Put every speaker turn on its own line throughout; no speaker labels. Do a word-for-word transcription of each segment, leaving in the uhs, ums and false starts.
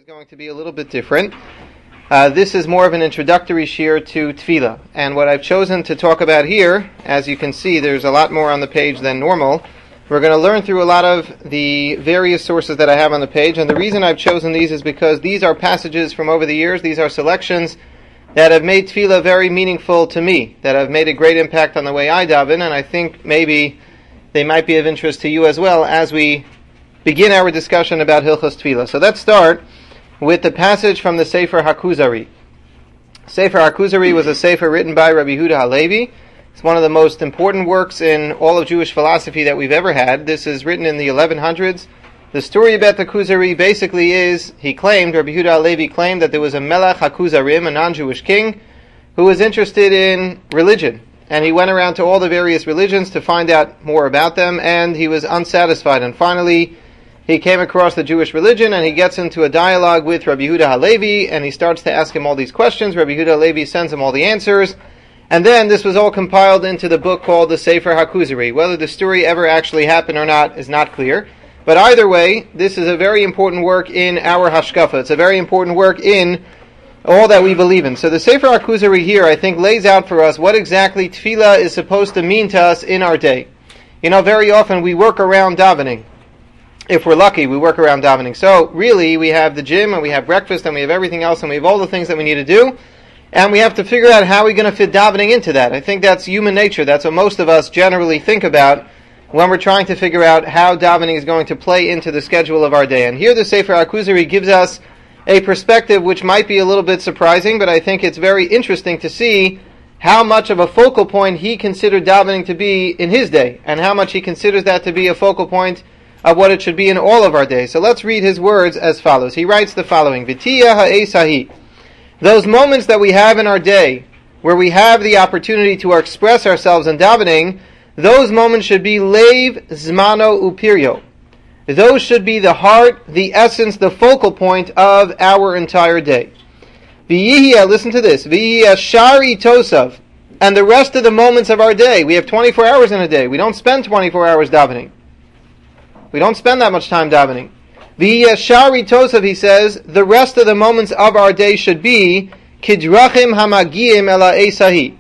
is going to be a little bit different. Uh, this is more of an introductory shir to Tefillah. And what I've chosen to talk about here, as you can see, there's a lot more on the page than normal. We're going to learn through a lot of the various sources that I have on the page. And the reason I've chosen these is because these are passages from over the years. These are selections that have made Tefillah very meaningful to me, that have made a great impact on the way I daven. And I think maybe they might be of interest to you as well as we begin our discussion about Hilchos Tefillah. So let's start with the passage from the Sefer HaKuzari. Sefer HaKuzari was a sefer written by Rabbi Yehuda Halevi. It's one of the most important works in all of Jewish philosophy that we've ever had. This is written in the eleven hundreds. The story about the Kuzari basically is, he claimed, Rabbi Yehuda Halevi claimed that there was a Melech HaKuzarim, a non-Jewish king, who was interested in religion. And he went around to all the various religions to find out more about them, and he was unsatisfied. And finally, he came across the Jewish religion, and he gets into a dialogue with Rabbi Yehuda Halevi, and he starts to ask him all these questions. Rabbi Yehuda Halevi sends him all the answers, and then this was all compiled into the book called the Sefer HaKuzari. Whether the story ever actually happened or not is not clear, but either way, this is a very important work in our Hashkafa. It's a very important work in all that we believe in. So the Sefer HaKuzari here, I think, lays out for us what exactly Tefillah is supposed to mean to us in our day. You know, very often we work around davening. If we're lucky, we work around davening. So really, we have the gym, and we have breakfast, and we have everything else, and we have all the things that we need to do, and we have to figure out how we're going to fit davening into that. I think that's human nature. That's what most of us generally think about when we're trying to figure out how davening is going to play into the schedule of our day. And here the Sefer HaKuzari gives us a perspective which might be a little bit surprising, but I think it's very interesting to see how much of a focal point he considered davening to be in his day, and how much he considers that to be a focal point of what it should be in all of our days. So let's read his words as follows. He writes the following: V'tiyah ha'esahi. Those moments that we have in our day, where we have the opportunity to express ourselves in davening, those moments should be leiv, zmano, upiryo. Those should be the heart, the essence, the focal point of our entire day. V'yihya, listen to this, V'yihya shari tosav. And the rest of the moments of our day, we have twenty-four hours in a day. We don't spend twenty-four hours davening. We don't spend that much time davening. V'yihya shari tosav, he says, the rest of the moments of our day should be kidrachim hamagiyim ela esahi.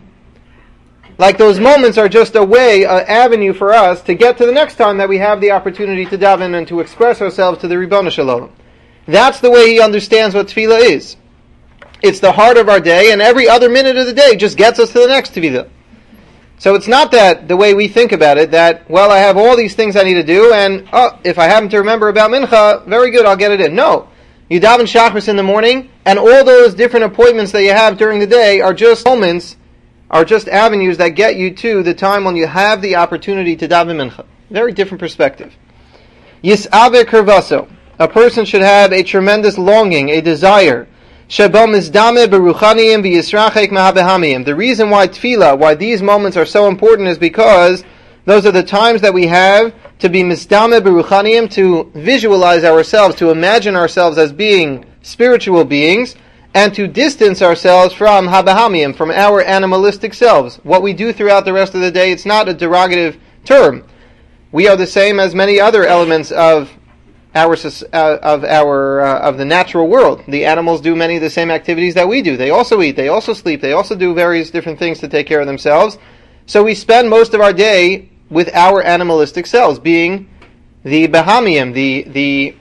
Like those moments are just a way, an avenue for us to get to the next time that we have the opportunity to daven and to express ourselves to the Ribono Shel Olam. That's the way he understands what tefillah is. It's the heart of our day, and every other minute of the day just gets us to the next tefillah. So it's not that the way we think about it, that, well, I have all these things I need to do, and oh, if I happen to remember about mincha, very good, I'll get it in. No. You daven shachris in the morning, and all those different appointments that you have during the day are just moments, are just avenues that get you to the time when you have the opportunity to daven mincha. Very different perspective. Yis'ave kervaso. A person should have a tremendous longing, a desire. Sheba mizdame beruchaniyim v'yisrachek mahabehamiyim. The reason why tefillah, why these moments are so important, is because those are the times that we have to be mizdame beruchaniyim, to visualize ourselves, to imagine ourselves as being spiritual beings, and to distance ourselves from habahamiyim, from our animalistic selves. What we do throughout the rest of the day, it's not a derogative term. We are the same as many other elements of our uh, of our uh, of the natural world. The animals do many of the same activities that we do. They also eat, they also sleep, they also do various different things to take care of themselves. So we spend most of our day with our animalistic selves, being the bahamiyim, the the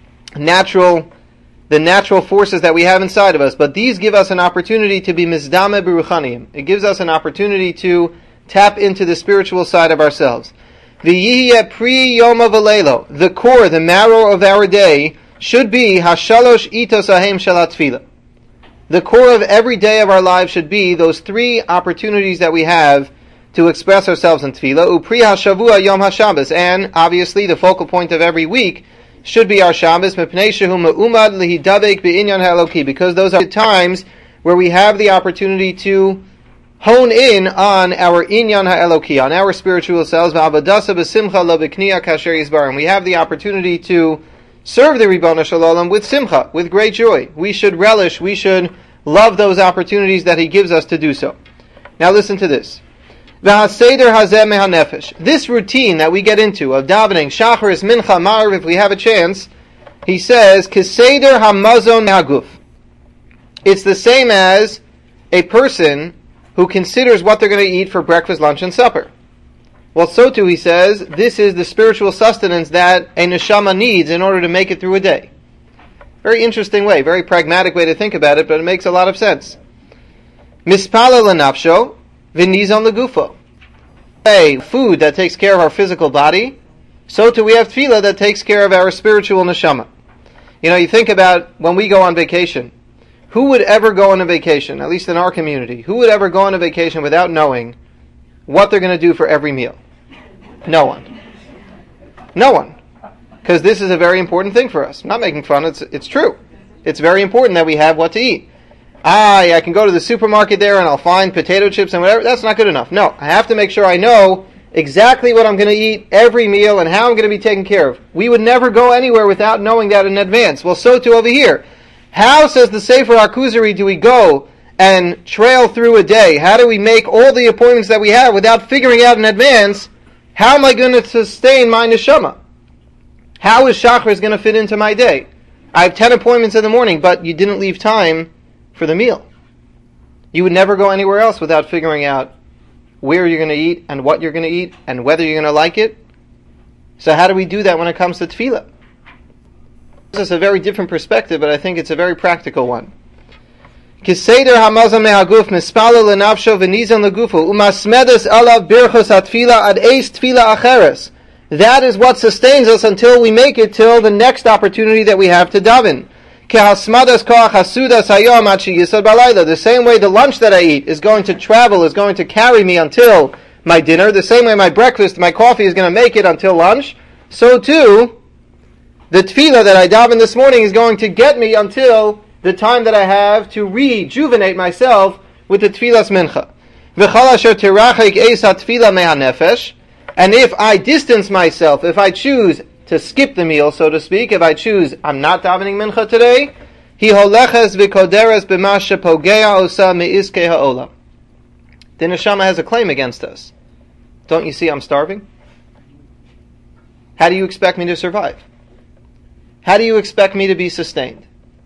natural the natural forces that we have inside of us. But these give us an opportunity to be mizdame beruchaniyim. It gives us an opportunity to tap into the spiritual side of ourselves. V'yihya pri yoma v'leilo. The core, the marrow of our day should be hashalosh itos ahem shel tefillah. The core of every day of our lives should be those three opportunities that we have to express ourselves in tefillah. Upri hashavua yom hashabbos. And obviously the focal point of every week should be our Shabbos, mepnei shehu me'umad lihidavek be'inyan ha'eloki, because those are the times where we have the opportunity to hone in on our inyan ha'eloki, on our spiritual selves. V'avadasa b'simcha lo b'kniya kasher yisbar. And we have the opportunity to serve the Ribono Shel Olam with simcha, with great joy. We should relish, we should love those opportunities that he gives us to do so. Now listen to this. This routine that we get into of davening, shacharis, mincha, ma'ariv, if we have a chance, he says, Keseder hamazon haguf. It's the same as a person who considers what they're going to eat for breakfast, lunch, and supper. Well, so too, he says, this is the spiritual sustenance that a neshama needs in order to make it through a day. Very interesting way, very pragmatic way to think about it, but it makes a lot of sense. Mispala lenafsho, v'nizon legufo. A food that takes care of our physical body, so too we have tefillah that takes care of our spiritual neshama. You know, you think about when we go on vacation. Who would ever go on a vacation, at least in our community, who would ever go on a vacation without knowing what they're going to do for every meal? No one. No one. Because this is a very important thing for us. I'm not making fun, it's it's true. It's very important that we have what to eat. Ah, I can go to the supermarket there and I'll find potato chips and whatever. That's not good enough. No, I have to make sure I know exactly what I'm going to eat every meal and how I'm going to be taken care of. We would never go anywhere without knowing that in advance. Well, so too over here. How, says the Sefer HaKuzari, do we go and trail through a day? How do we make all the appointments that we have without figuring out in advance, how am I going to sustain my neshama? How is Shachar going to fit into my day? I have ten appointments in the morning, but you didn't leave time for the meal. You would never go anywhere else without figuring out where you're going to eat and what you're going to eat and whether you're going to like it. So how do we do that when it comes to tefillah? This is a very different perspective, but I think it's a very practical one. Kiseder hamazon mehaguf mispala lenafsho v'nizon legufu umasmedes alav birchos hatfila ad eis tefila acheres. That is what sustains us until we make it till the next opportunity that we have to daven. Kehasmadas koach hasudas hayom ad sheyisad balayla. The same way the lunch that I eat is going to travel, is going to carry me until my dinner, the same way my breakfast, my coffee is going to make it until lunch, so too the tefillah that I daven this morning is going to get me until the time that I have to rejuvenate myself with the tefillas mincha. V'chol asher tirachik eis hatefillah mehanefesh. And if I distance myself, if I choose to skip the meal, so to speak, if I choose I'm not davening mincha today, hi holeches v'koderes b'ma shepogea osa me'iskei ha'olam. The neshama has a claim against us. Don't you see I'm starving? How do you expect me to survive? How do you expect me to be sustained?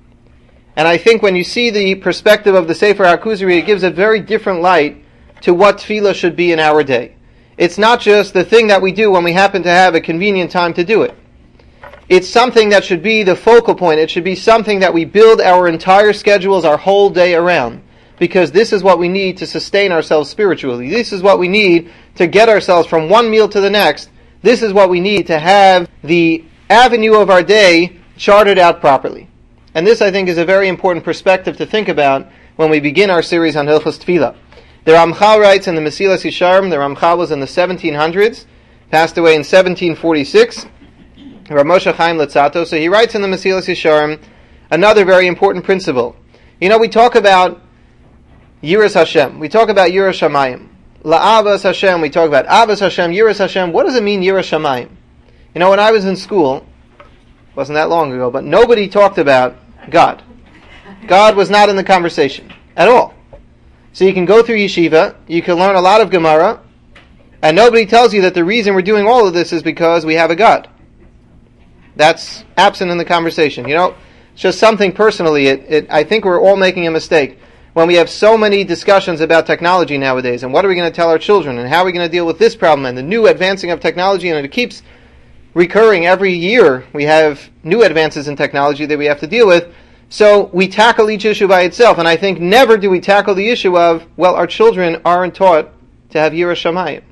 And I think when you see the perspective of the Sefer HaKuzari, it gives a very different light to what tefillah should be in our day. It's not just the thing that we do when we happen to have a convenient time to do it. It's something that should be the focal point. It should be something that we build our entire schedules, our whole day around. Because this is what we need to sustain ourselves spiritually. This is what we need to get ourselves from one meal to the next. This is what we need to have the avenue of our day charted out properly. And this, I think, is a very important perspective to think about when we begin our series on Hilchos Tefillah. The Ramchal writes in the Mesilas Yesharim, the Ramchal was in the seventeen hundreds, passed away in seventeen forty-six, Rav Moshe Chaim Luzzatto, so he writes in the Mesilas Yesharim another very important principle. You know, we talk about Yiras Hashem, we talk about Yiras Shamayim. La'avas Hashem, we talk about Avas Hashem, Yiras Hashem. What does it mean, Yiras Shamayim? You know, when I was in school, wasn't that long ago, but nobody talked about God. God was not in the conversation at all. So you can go through yeshiva, you can learn a lot of Gemara, and nobody tells you that the reason we're doing all of this is because we have a God. That's absent in the conversation. You know, it's just something personally, it, it, I think we're all making a mistake. When we have so many discussions about technology nowadays, and what are we going to tell our children, and how are we going to deal with this problem, and the new advancing of technology, and it keeps recurring every year. We have new advances in technology that we have to deal with. So we tackle each issue by itself, and I think never do we tackle the issue of, well, our children aren't taught to have Yiras Shamayim.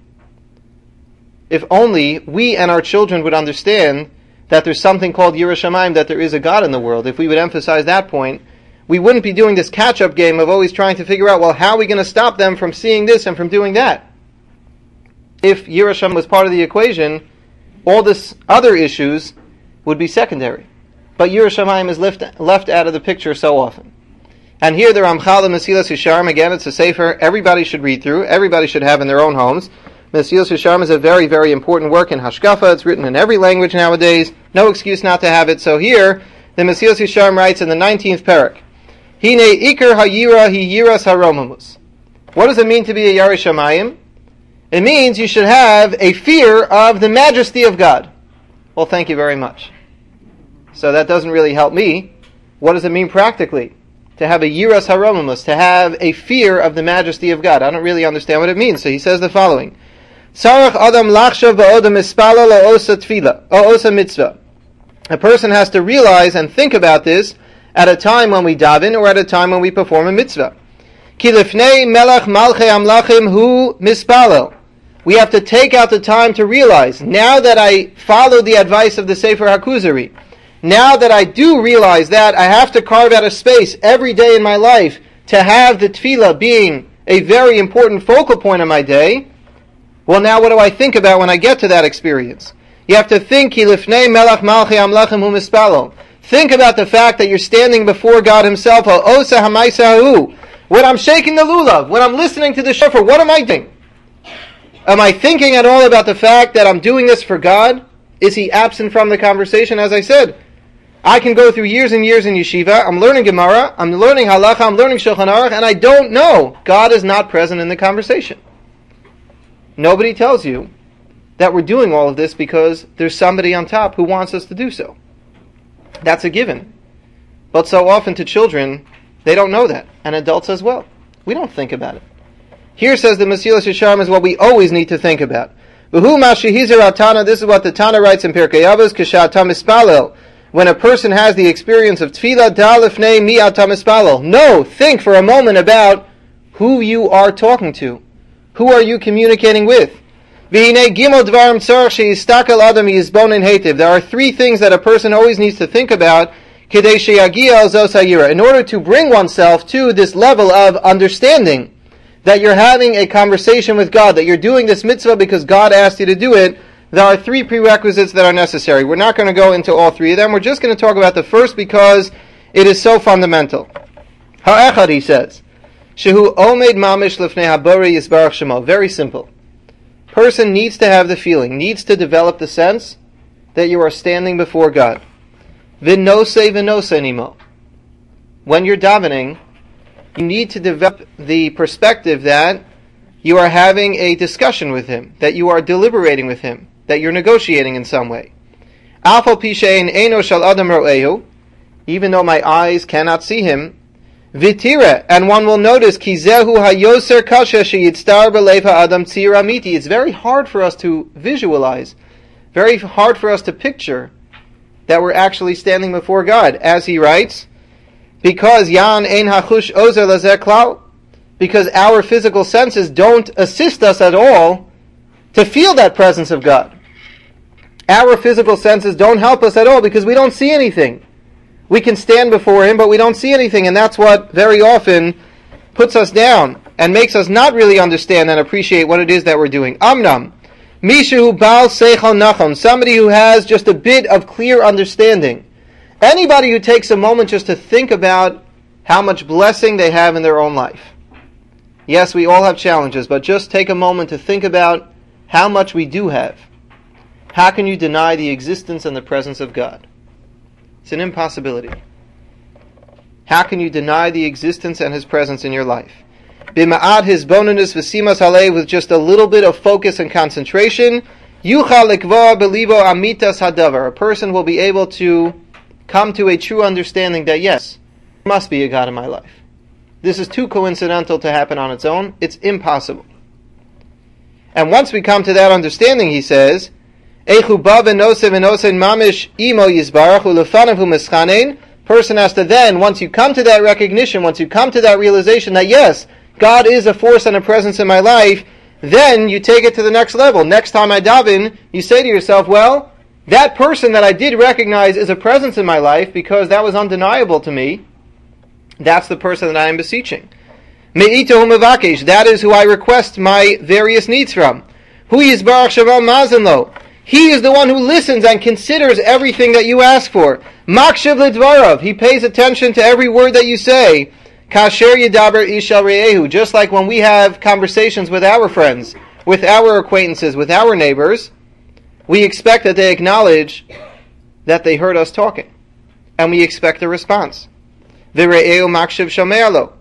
If only we and our children would understand that there's something called Yiras Shamayim, that there is a God in the world, if we would emphasize that point, we wouldn't be doing this catch-up game of always trying to figure out, well, how are we going to stop them from seeing this and from doing that? If Yiras Shamayim was part of the equation, all this other issues would be secondary. But Yiras Shamayim is left, left out of the picture so often. And here the Ramchal, the Mesilas Yesharim, again, it's a sefer everybody should read through, everybody should have in their own homes. Mesilas Yesharim is a very, very important work in Hashkafa. It's written in every language nowadays. No excuse not to have it. So here, the Mesilas Yesharim writes in the nineteenth parak, Hine Iker Hayira Hi Yiras Haromamus. What does it mean to be a Yiras Shamayim? It means you should have a fear of the majesty of God. Well, thank you very much. so that doesn't really help me. What does it mean practically? To have a yiras haromimus, to have a fear of the majesty of God. I don't really understand what it means. So he says the following. Tzarech adam lachshav va'odam mispala la'osa tefila, osa mitzvah. A person has to realize and think about this at a time when we daven or at a time when we perform a mitzvah. Ki lifnei melech malchei amlachim hu mispalel. We have to take out the time to realize, now that I follow the advice of the Sefer HaKuzari, now that I do realize that, I have to carve out a space every day in my life to have the tefillah being a very important focal point of my day. Well, now what do I think about when I get to that experience? You have to think, Ki lifnei melech malchei amlachim hu mispalel. Think about the fact that you're standing before God Himself, Osa hamaisa hu. When I'm shaking the lulav, when I'm listening to the shofar, what am I doing? Am I thinking at all about the fact that I'm doing this for God? Is He absent from the conversation? As I said, I can go through years and years in yeshiva, I'm learning Gemara, I'm learning halacha, I'm learning Shulchan Aruch, and I don't know God is not present in the conversation. Nobody tells you that we're doing all of this because there's somebody on top who wants us to do so. That's a given. But so often to children, they don't know that, and adults as well. We don't think about it. Here, says the Mesilas Yesharim, is what we always need to think about. V'hu ma shehizir Tana, this is what the Tana writes in Pirkei Avos, k'sha'ata mispalel. When a person has the experience of tefillah, da lifnei mi ata mispalel. No, think for a moment about who you are talking to. Who are you communicating with? V'hinei gimel dvarim tzarech sheyistakel adam yizbonin hetiv. There are three things that a person always needs to think about kedei sheyagia al zos hayira, in order to bring oneself to this level of understanding that you're having a conversation with God, that you're doing this mitzvah because God asked you to do it. There are three prerequisites that are necessary. We're not going to go into all three of them. We're just going to talk about the first because it is so fundamental. Ha'echad, he says, shehu omed mamish lifnei habori yisbarach shemo. Very simple. Person needs to have the feeling, needs to develop the sense that you are standing before God. V'nose v'nose nimo. When you're davening, you need to develop the perspective that you are having a discussion with Him, that you are deliberating with Him, that you're negotiating in some way. Even though my eyes cannot see Him, Vitira, and one will notice, it's very hard for us to visualize, very hard for us to picture that we're actually standing before God, as he writes, because yan ein hachush ozer lazeh klal, because our physical senses don't assist us at all to feel that presence of God. Our physical senses don't help us at all because we don't see anything. We can stand before Him, but we don't see anything, and that's what very often puts us down and makes us not really understand and appreciate what it is that we're doing. Amnam, mishu bal seichel nachon, somebody who has just a bit of clear understanding. Anybody who takes a moment just to think about how much blessing they have in their own life. Yes, we all have challenges, but just take a moment to think about how much we do have. How can you deny the existence and the presence of God? It's an impossibility. How can you deny the existence and His presence in your life? B'ma'ad hisbonenus v'simas halei, with just a little bit of focus and concentration, yuchal likvoa belivo amitas hadavar. A person will be able to come to a true understanding that yes, there must be a God in my life. This is too coincidental to happen on its own. It's impossible. And once we come to that understanding, he says, person has to then, once you come to that recognition, once you come to that realization that yes, God is a force and a presence in my life, then you take it to the next level. Next time I daven, you say to yourself, well, that person that I did recognize is a presence in my life because that was undeniable to me. That's the person that I am beseeching. That is who I request my various needs from. Hu yizbarach shavam mazen lo. He is the one who listens and considers everything that you ask for. Makshav lidvarav. He pays attention to every word that you say. Kasher yidaber ish el re'ehu. Just like when we have conversations with our friends, with our acquaintances, with our neighbors, we expect that they acknowledge that they heard us talking. And we expect a response. V're'ehu makshav shomer lo.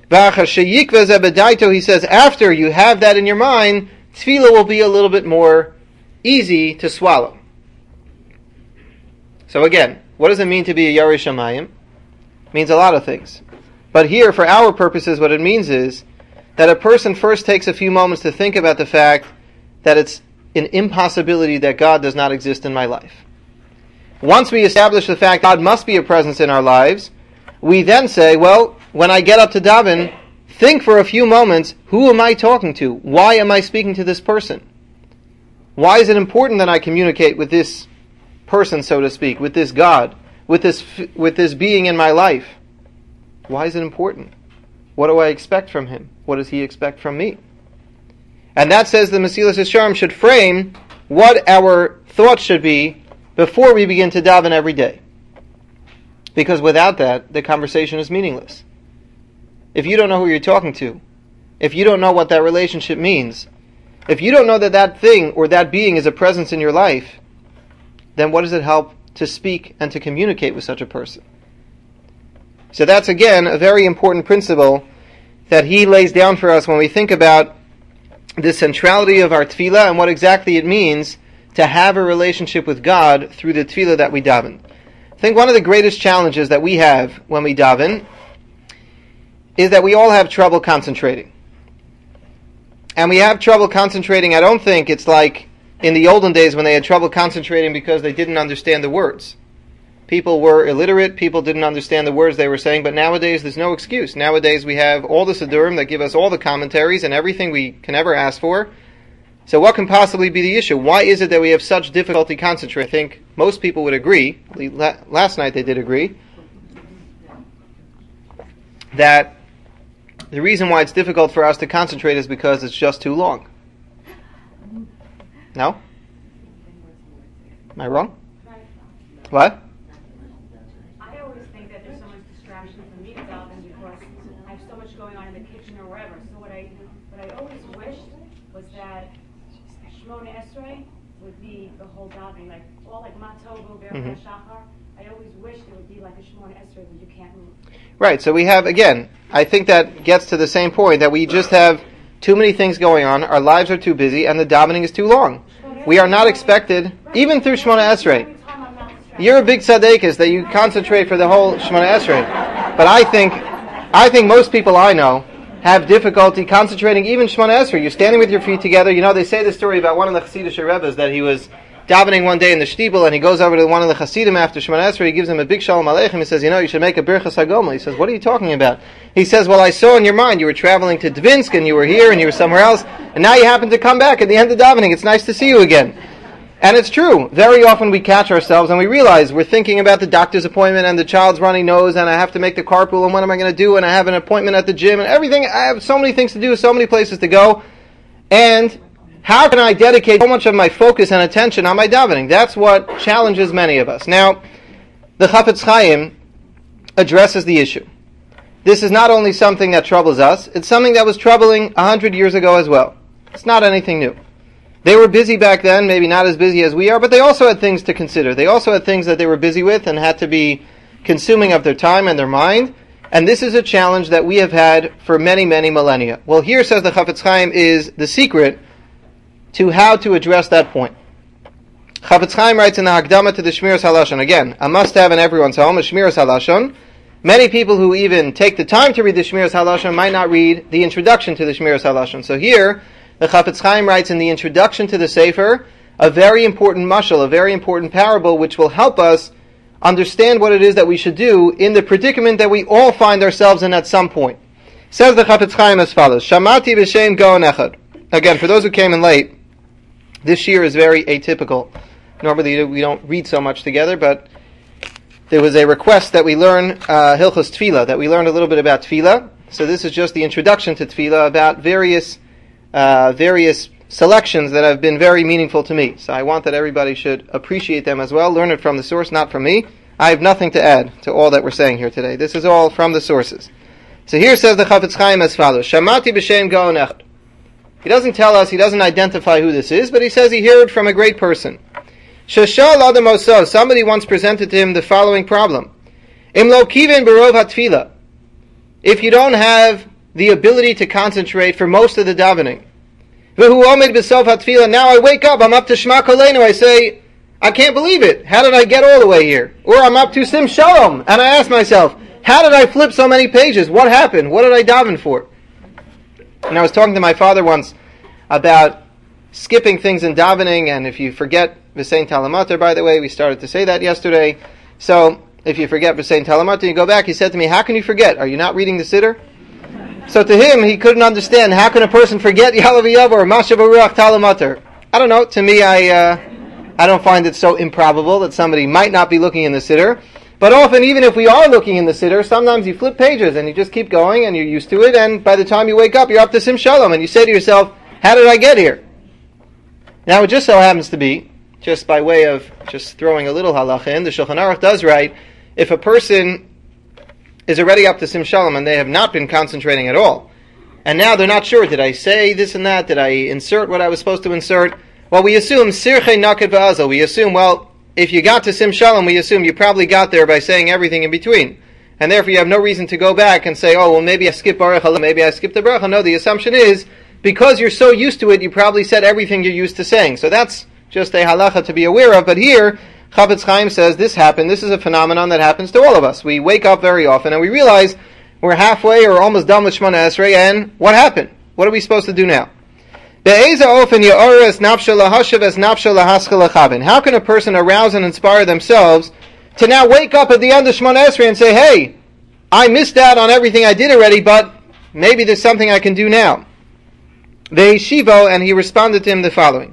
He says, after you have that in your mind, tefillah will be a little bit more easy to swallow. So again, What does it mean to be a Yarei Shamayim? It means a lot of things. But here, for our purposes, what it means is that a person first takes a few moments to think about the fact that it's an impossibility that God does not exist in my life. Once we establish the fact God must be a presence in our lives, we then say, well, when I get up to daven, think for a few moments, who am I talking to? Why am I speaking to this person? Why is it important that I communicate with this person, so to speak, with this God, with this with this being in my life? Why is it important? What do I expect from him? What does he expect from me? And that says the Mesilas Yesharim should frame what our thoughts should be before we begin to daven every day. Because without that, the conversation is meaningless. If you don't know who you're talking to, if you don't know what that relationship means, if you don't know that that thing or that being is a presence in your life, then what does it help to speak and to communicate with such a person? So that's, again, a very important principle that he lays down for us when we think about the centrality of our tefillah and what exactly it means to have a relationship with God through the tefillah that we daven. I think one of the greatest challenges that we have when we daven is that we all have trouble concentrating. And we have trouble concentrating. I don't think it's like in the olden days when they had trouble concentrating because they didn't understand the words. People were illiterate, people didn't understand the words they were saying, but nowadays there's no excuse. Nowadays we have all the Siddurim that give us all the commentaries and everything we can ever ask for. So what can possibly be the issue? Why is it that we have such difficulty concentrating? I think most people would agree, last night they did agree, that the reason why it's difficult for us to concentrate is because it's just too long. No? Am I wrong? What?
I always think that there's so much distraction for me to daven because I have so much going on in the kitchen or wherever. So what I what I always wished was that Shmona Esrei would be the whole davening, like all like Matovu, Berachah
Mm-hmm.
Shachar. I always wished it would be like a Shmona Esrei where you can't move.
Right, so we have, again, I think that gets to the same point, that we just have too many things going on, our lives are too busy, and the davening is too long. We are not expected, even through Shmona Esrei. You're a big tzaddikus that you concentrate for the whole Shemona Esrei. But I think, I think most people I know have difficulty concentrating even Shemona Esrei. You're standing with your feet together. You know, they say the story about one of the Hasidic Rebbes that he was davening one day in the shtibel and he goes over to one of the Hasidim after Shemona Esrei. He gives him a big shalom aleichem. He says, you know, you should make a birchas hagomel. He says, what are you talking about? He says, well, I saw in your mind you were traveling to Dvinsk and you were here and you were somewhere else, and now you happen to come back at the end of davening. It's nice to see you again. And it's true. Very often we catch ourselves and we realize we're thinking about the doctor's appointment and the child's runny nose and I have to make the carpool and what am I going to do and I have an appointment at the gym and everything. I have so many things to do, so many places to go. And how can I dedicate so much of my focus and attention on my davening? That's what challenges many of us. Now, the Chafetz Chaim addresses the issue. This is not only something that troubles us, it's something that was troubling a hundred years ago as well. It's not anything new. They were busy back then, maybe not as busy as we are, but they also had things to consider. They also had things that they were busy with and had to be consuming of their time and their mind. And this is a challenge that we have had for many, many millennia. Well, here, says the Chafetz Chaim, is the secret to how to address that point. Chafetz Chaim writes in the Hakdama to the Shmiras HaLashon, again, a must-have in everyone's home, a Shmiras HaLashon. Many people who even take the time to read the Shmiras HaLashon might not read the introduction to the Shmiras HaLashon. So here, the Chafetz Chaim writes in the introduction to the Sefer a very important mashal, a very important parable, which will help us understand what it is that we should do in the predicament that we all find ourselves in at some point. Says the Chafetz Chaim as follows: Shamati b'shem Gaon Echad. Again, for those who came in late, this year is very atypical. Normally we don't read so much together, but there was a request that we learn uh, Hilchos Tefillah, that we learn a little bit about Tefillah. So this is just the introduction to Tefillah about various Uh, various selections that have been very meaningful to me. So I want that everybody should appreciate them as well, learn it from the source, not from me. I have nothing to add to all that we're saying here today. This is all from the sources. So here says the Chafetz Chaim as follows: Shamati b'shem Gaon Echad. He doesn't tell us, he doesn't identify who this is, but he says he heard from a great person. Shashal Adam Oso, somebody once presented to him the following problem: Im lo kiven berov hatfila. If you don't have the ability to concentrate for most of the davening, V'hu omed b'sof hatfila, now I wake up, I'm up to Shema Koleinu, I say, I can't believe it. How did I get all the way here? Or I'm up to Sim Shalom, and I ask myself, how did I flip so many pages? What happened? What did I daven for? And I was talking to my father once about skipping things in davening, and if you forget V'sein Talamater, by the way, we started to say that yesterday. So, if you forget V'sein Talamater, you go back, he said to me, how can you forget? Are you not reading the Siddur? So to him, he couldn't understand, how can a person forget Ya'aleh V'yavo or Masha B'ruach Talamater? I don't know, to me, I uh, I don't find it so improbable that somebody might not be looking in the Siddur. But often, even if we are looking in the Siddur, sometimes you flip pages and you just keep going and you're used to it, and by the time you wake up, you're up to Sim Shalom, and you say to yourself, how did I get here? Now, it just so happens to be, just by way of just throwing a little halacha in, the Shulchan Aruch does write, if a person is already up to Sim Shalom and they have not been concentrating at all, and now they're not sure, did I say this and that, did I insert what I was supposed to insert? Well, we assume, Sirchei Naked V'Azal, we assume, well, if you got to Sim Shalom, we assume you probably got there by saying everything in between. And therefore you have no reason to go back and say, oh, well, maybe I skipped Baruch Allah, maybe I skipped the Bracha. No, the assumption is, because you're so used to it, you probably said everything you're used to saying. So that's just a halacha to be aware of. But here, Chafetz Chaim says this happened. This is a phenomenon that happens to all of us. We wake up very often and we realize we're halfway or almost done with Shemona Esrei, and what happened? What are we supposed to do now? How can a person arouse and inspire themselves to now wake up at the end of Shemona Esrei and say, hey, I missed out on everything I did already, but maybe there's something I can do now. Ve'ishivo, and he responded to him the following.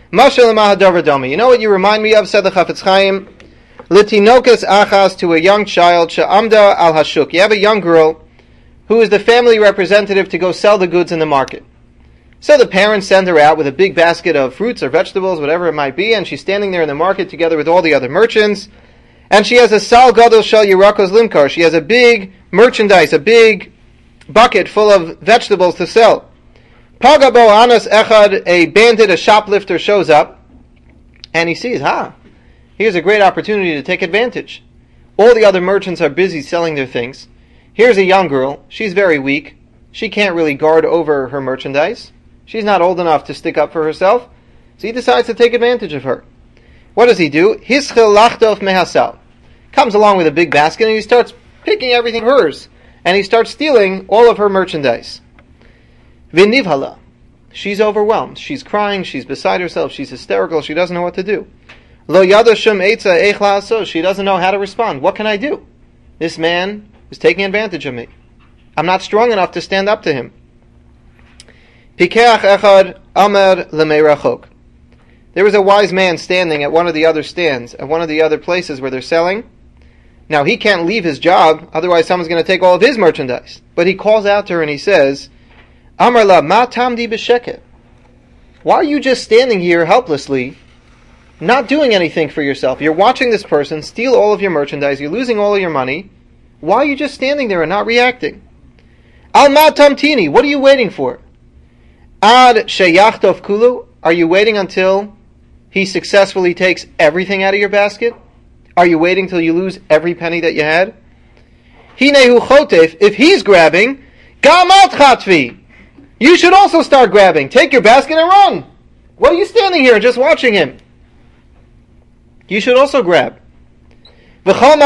You know what you remind me of, said the Chafetz Chaim? Litinokes achas, to a young child, she'amda al hashuk. You have a young girl who is the family representative to go sell the goods in the market. So the parents send her out with a big basket of fruits or vegetables, whatever it might be, and she's standing there in the market together with all the other merchants, and she has a sal gadol shel yirakos limkar. She has a big merchandise, a big bucket full of vegetables to sell. Pagabo anas echad, a bandit, a shoplifter shows up, and he sees, ha, here's a great opportunity to take advantage. All the other merchants are busy selling their things. Here's a young girl. She's very weak. She can't really guard over her merchandise. She's not old enough to stick up for herself. So he decides to take advantage of her. What does he do? Hischel lachtof mehasal. Comes along with a big basket and he starts picking everything hers. And he starts stealing all of her merchandise. V'nivhala. She's overwhelmed. She's crying. She's beside herself. She's hysterical. She doesn't know what to do. Lo yada shum eitza eich la'asos. She doesn't know how to respond. What can I do? This man is taking advantage of me. I'm not strong enough to stand up to him. Pikeach echad amer lemeirachok. There was a wise man standing at one of the other stands, at one of the other places where they're selling. Now he can't leave his job, otherwise someone's going to take all of his merchandise. But he calls out to her and he says, Amar la ma tamdi b'sheket. Why are you just standing here helplessly, not doing anything for yourself? You're watching this person steal all of your merchandise, you're losing all of your money. Why are you just standing there and not reacting? Al ma tamtini, what are you waiting for? Ad sheyachtov kulu, are you waiting until he successfully takes everything out of your basket? Are you waiting till you lose every penny that you had? Hinehu chotef, if he's grabbing, gamat chatvi, you should also start grabbing. Take your basket and run. What are you standing here just watching him? You should also grab. And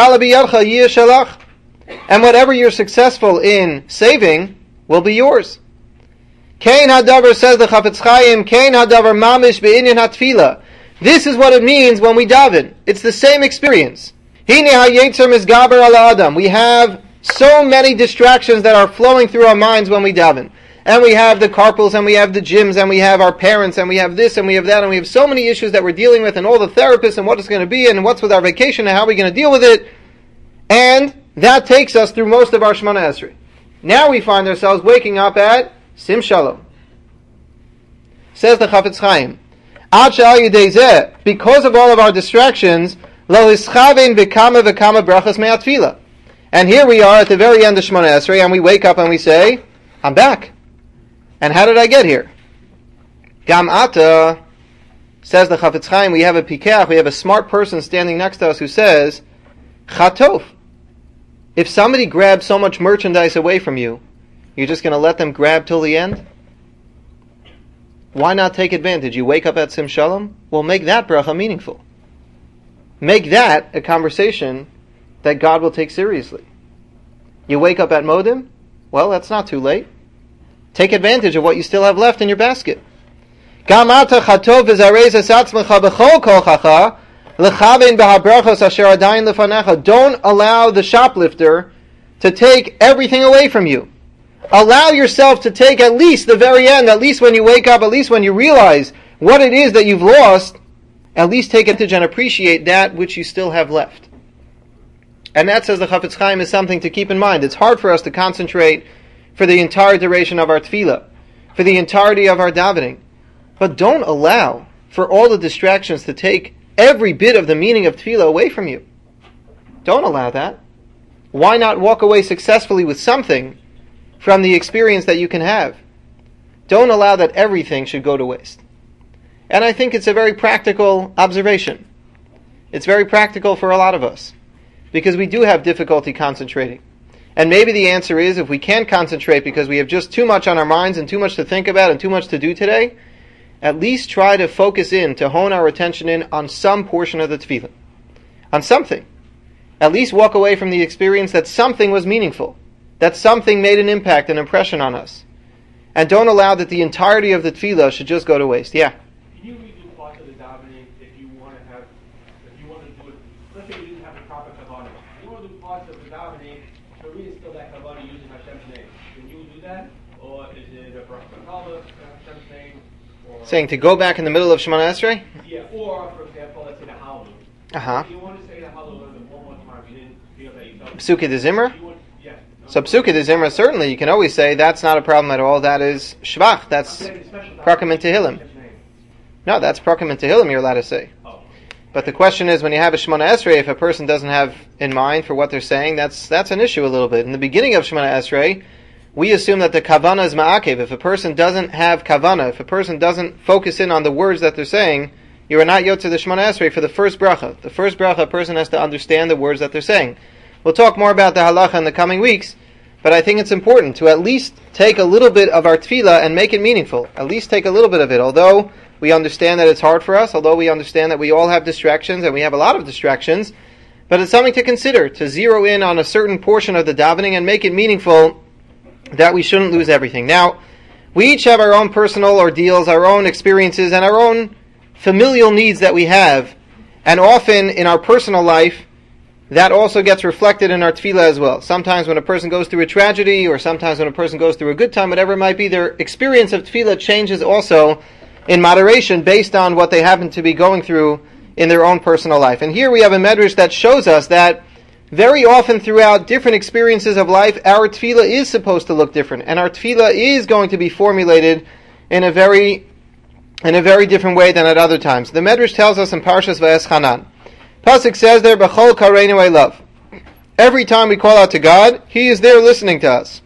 whatever you're successful in saving will be yours. Kain hadavar, says the Chafetz Chaim, Kain hadavar mamish be'inyan hatfila. This is what it means when we daven. It's the same experience. Hine hayetzer misgaber ala adam. We have so many distractions that are flowing through our minds when we daven. And we have the carpools, and we have the gyms, and we have our parents, and we have this, and we have that, and we have so many issues that we're dealing with, and all the therapists, and what it's going to be, and what's with our vacation, and how we're going to deal with it. And that takes us through most of our Shemona Esrei. Now we find ourselves waking up at Sim Shalom. Says the Chafetz Chaim, Ad she'al yedei zeh, because of all of our distractions, lo hischavein v'kama v'kama brachas me'atfila. And here we are at the very end of Shemona Esrei, and we wake up and we say, I'm back. And how did I get here? Gam ata, says the Chafetz Chaim, we have a pikeach, we have a smart person standing next to us who says, Chatof. If somebody grabs so much merchandise away from you, you're just going to let them grab till the end? Why not take advantage? You wake up at Sim Shalom? Well, make that bracha meaningful. make that a conversation that God will take seriously. You wake up at Modim? Well, that's not too late. Take advantage of what you still have left in your basket. Don't allow the shoplifter to take everything away from you. Allow yourself to take at least the very end, at least when you wake up, at least when you realize what it is that you've lost, at least take advantage and appreciate that which you still have left. And that, says the Chafetz Chaim, is something to keep in mind. It's hard for us to concentrate for the entire duration of our tefillah, for the entirety of our davening. But don't allow for all the distractions to take every bit of the meaning of tefillah away from you. Don't allow that. Why not walk away successfully with something from the experience that you can have? Don't allow that everything should go to waste. And I think it's a very practical observation. It's very practical for a lot of us, because we do have difficulty concentrating. And maybe the answer is, if we can't concentrate because we have just too much on our minds and too much to think about and too much to do today, at least try to focus in, to hone our attention in on some portion of the tefillah. On something. At least walk away from the experience that something was meaningful, that something made an impact, an impression on us. And don't allow that the entirety of the tefillah should just go to waste. Yeah?
Can you redo parts of the davening if you want to have, if you want to do it, let's say you didn't have a proper kavanah. You want to do parts of the davening to reinstill that kavanah using Hashem's name. Can you do that? Or is it a proper kavanah, Hashem's name? Or
Saying to go back in the middle of Shemona Esrei?
Yeah, or, for example, let's say the Hallel.
Uh-huh.
If you want to say the Hallel one more time, you didn't feel that you felt
Psuke de Zimra?
you want, yeah.
So Psuke de Zimra, certainly, you can always say that's not a problem at all. That is Shvach. That's Prakim and Tehillim. No, that's Prakim and Tehillim you're allowed to say.
Oh.
But the question is, when you have a Shemona Esrei, if a person doesn't have in mind for what they're saying, that's that's an issue a little bit. In the beginning of Shemona Esrei, we assume that the Kavanah is Ma'akev. If a person doesn't have Kavanah, if a person doesn't focus in on the words that they're saying, you are not Yotze the Shemona Esrei for the first bracha. The first bracha, a person has to understand the words that they're saying. We'll talk more about the halacha in the coming weeks, but I think it's important to at least take a little bit of our tefillah and make it meaningful. At least take a little bit of it, although we understand that it's hard for us, although we understand that we all have distractions, and we have a lot of distractions, but it's something to consider, to zero in on a certain portion of the davening and make it meaningful, that we shouldn't lose everything. Now, we each have our own personal ordeals, our own experiences, and our own familial needs that we have, and often in our personal life, that also gets reflected in our tefillah as well. Sometimes when a person goes through a tragedy, or sometimes when a person goes through a good time, whatever it might be, their experience of tefillah changes also in moderation based on what they happen to be going through in their own personal life. And here we have a medrash that shows us that very often throughout different experiences of life, our tefillah is supposed to look different, and our tefillah is going to be formulated in a very in a very different way than at other times. The medrash tells us in Parshas Va'eschanan, Pasuk says there, B'chol kareinu I love. Every time we call out to God, He is there listening to us.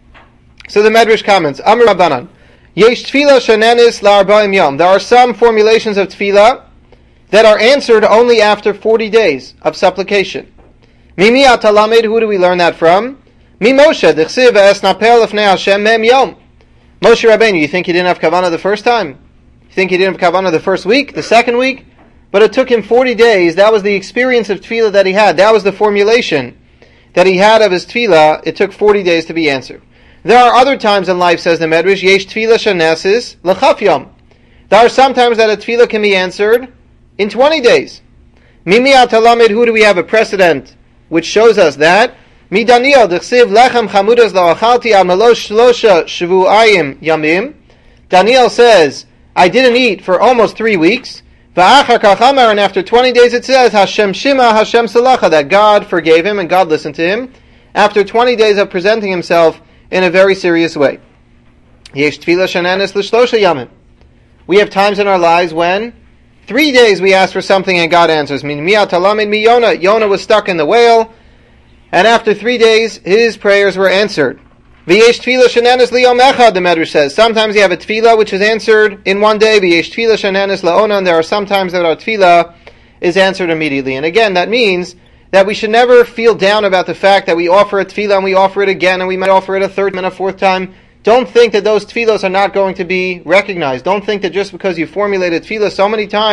So the medrash comments, Amr Rabbanan, Yesh tefillah shenanis la'arba'im yom. There are some formulations of tefillah that are answered only after forty days of supplication. Mimi atalamed, who do we learn that from? Mi Moshe, d'chsiv v'esnapel lefnei Hashem mem yom. Moshe Rabbeinu, you think he didn't have kavanah the first time? You think he didn't have kavanah the first week, the second week? But it took him forty days. That was the experience of tefillah that he had. That was the formulation that he had of his tefillah. It took forty days to be answered. There are other times in life, says the Medrash, Yesh tefillah shenesis l'chaf yom. There are some times that a tefillah can be answered in twenty days. Mimi atalamid, who do we have a precedent which shows us that? Mi Daniel, d'chsiv lechem chamudas la'achalti al melosh shlosha shvu'ayim yamim. Daniel says, I didn't eat for almost three weeks. And after twenty days it says, Hashem Shima, Hashem Salacha, that God forgave him and God listened to him after twenty days of presenting himself in a very serious way. We have times in our lives when three days we ask for something and God answers. Yonah was stuck in the whale, and after three days his prayers were answered. The Medrash says, sometimes you have a tefillah which is answered in one day, and there are some times that our tefillah is answered immediately. And again, that means that we should never feel down about the fact that we offer a tefillah and we offer it again, and we might offer it a third and a fourth time. Don't think that those tefillahs are not going to be recognized. Don't think that just because you formulated tefillah so many times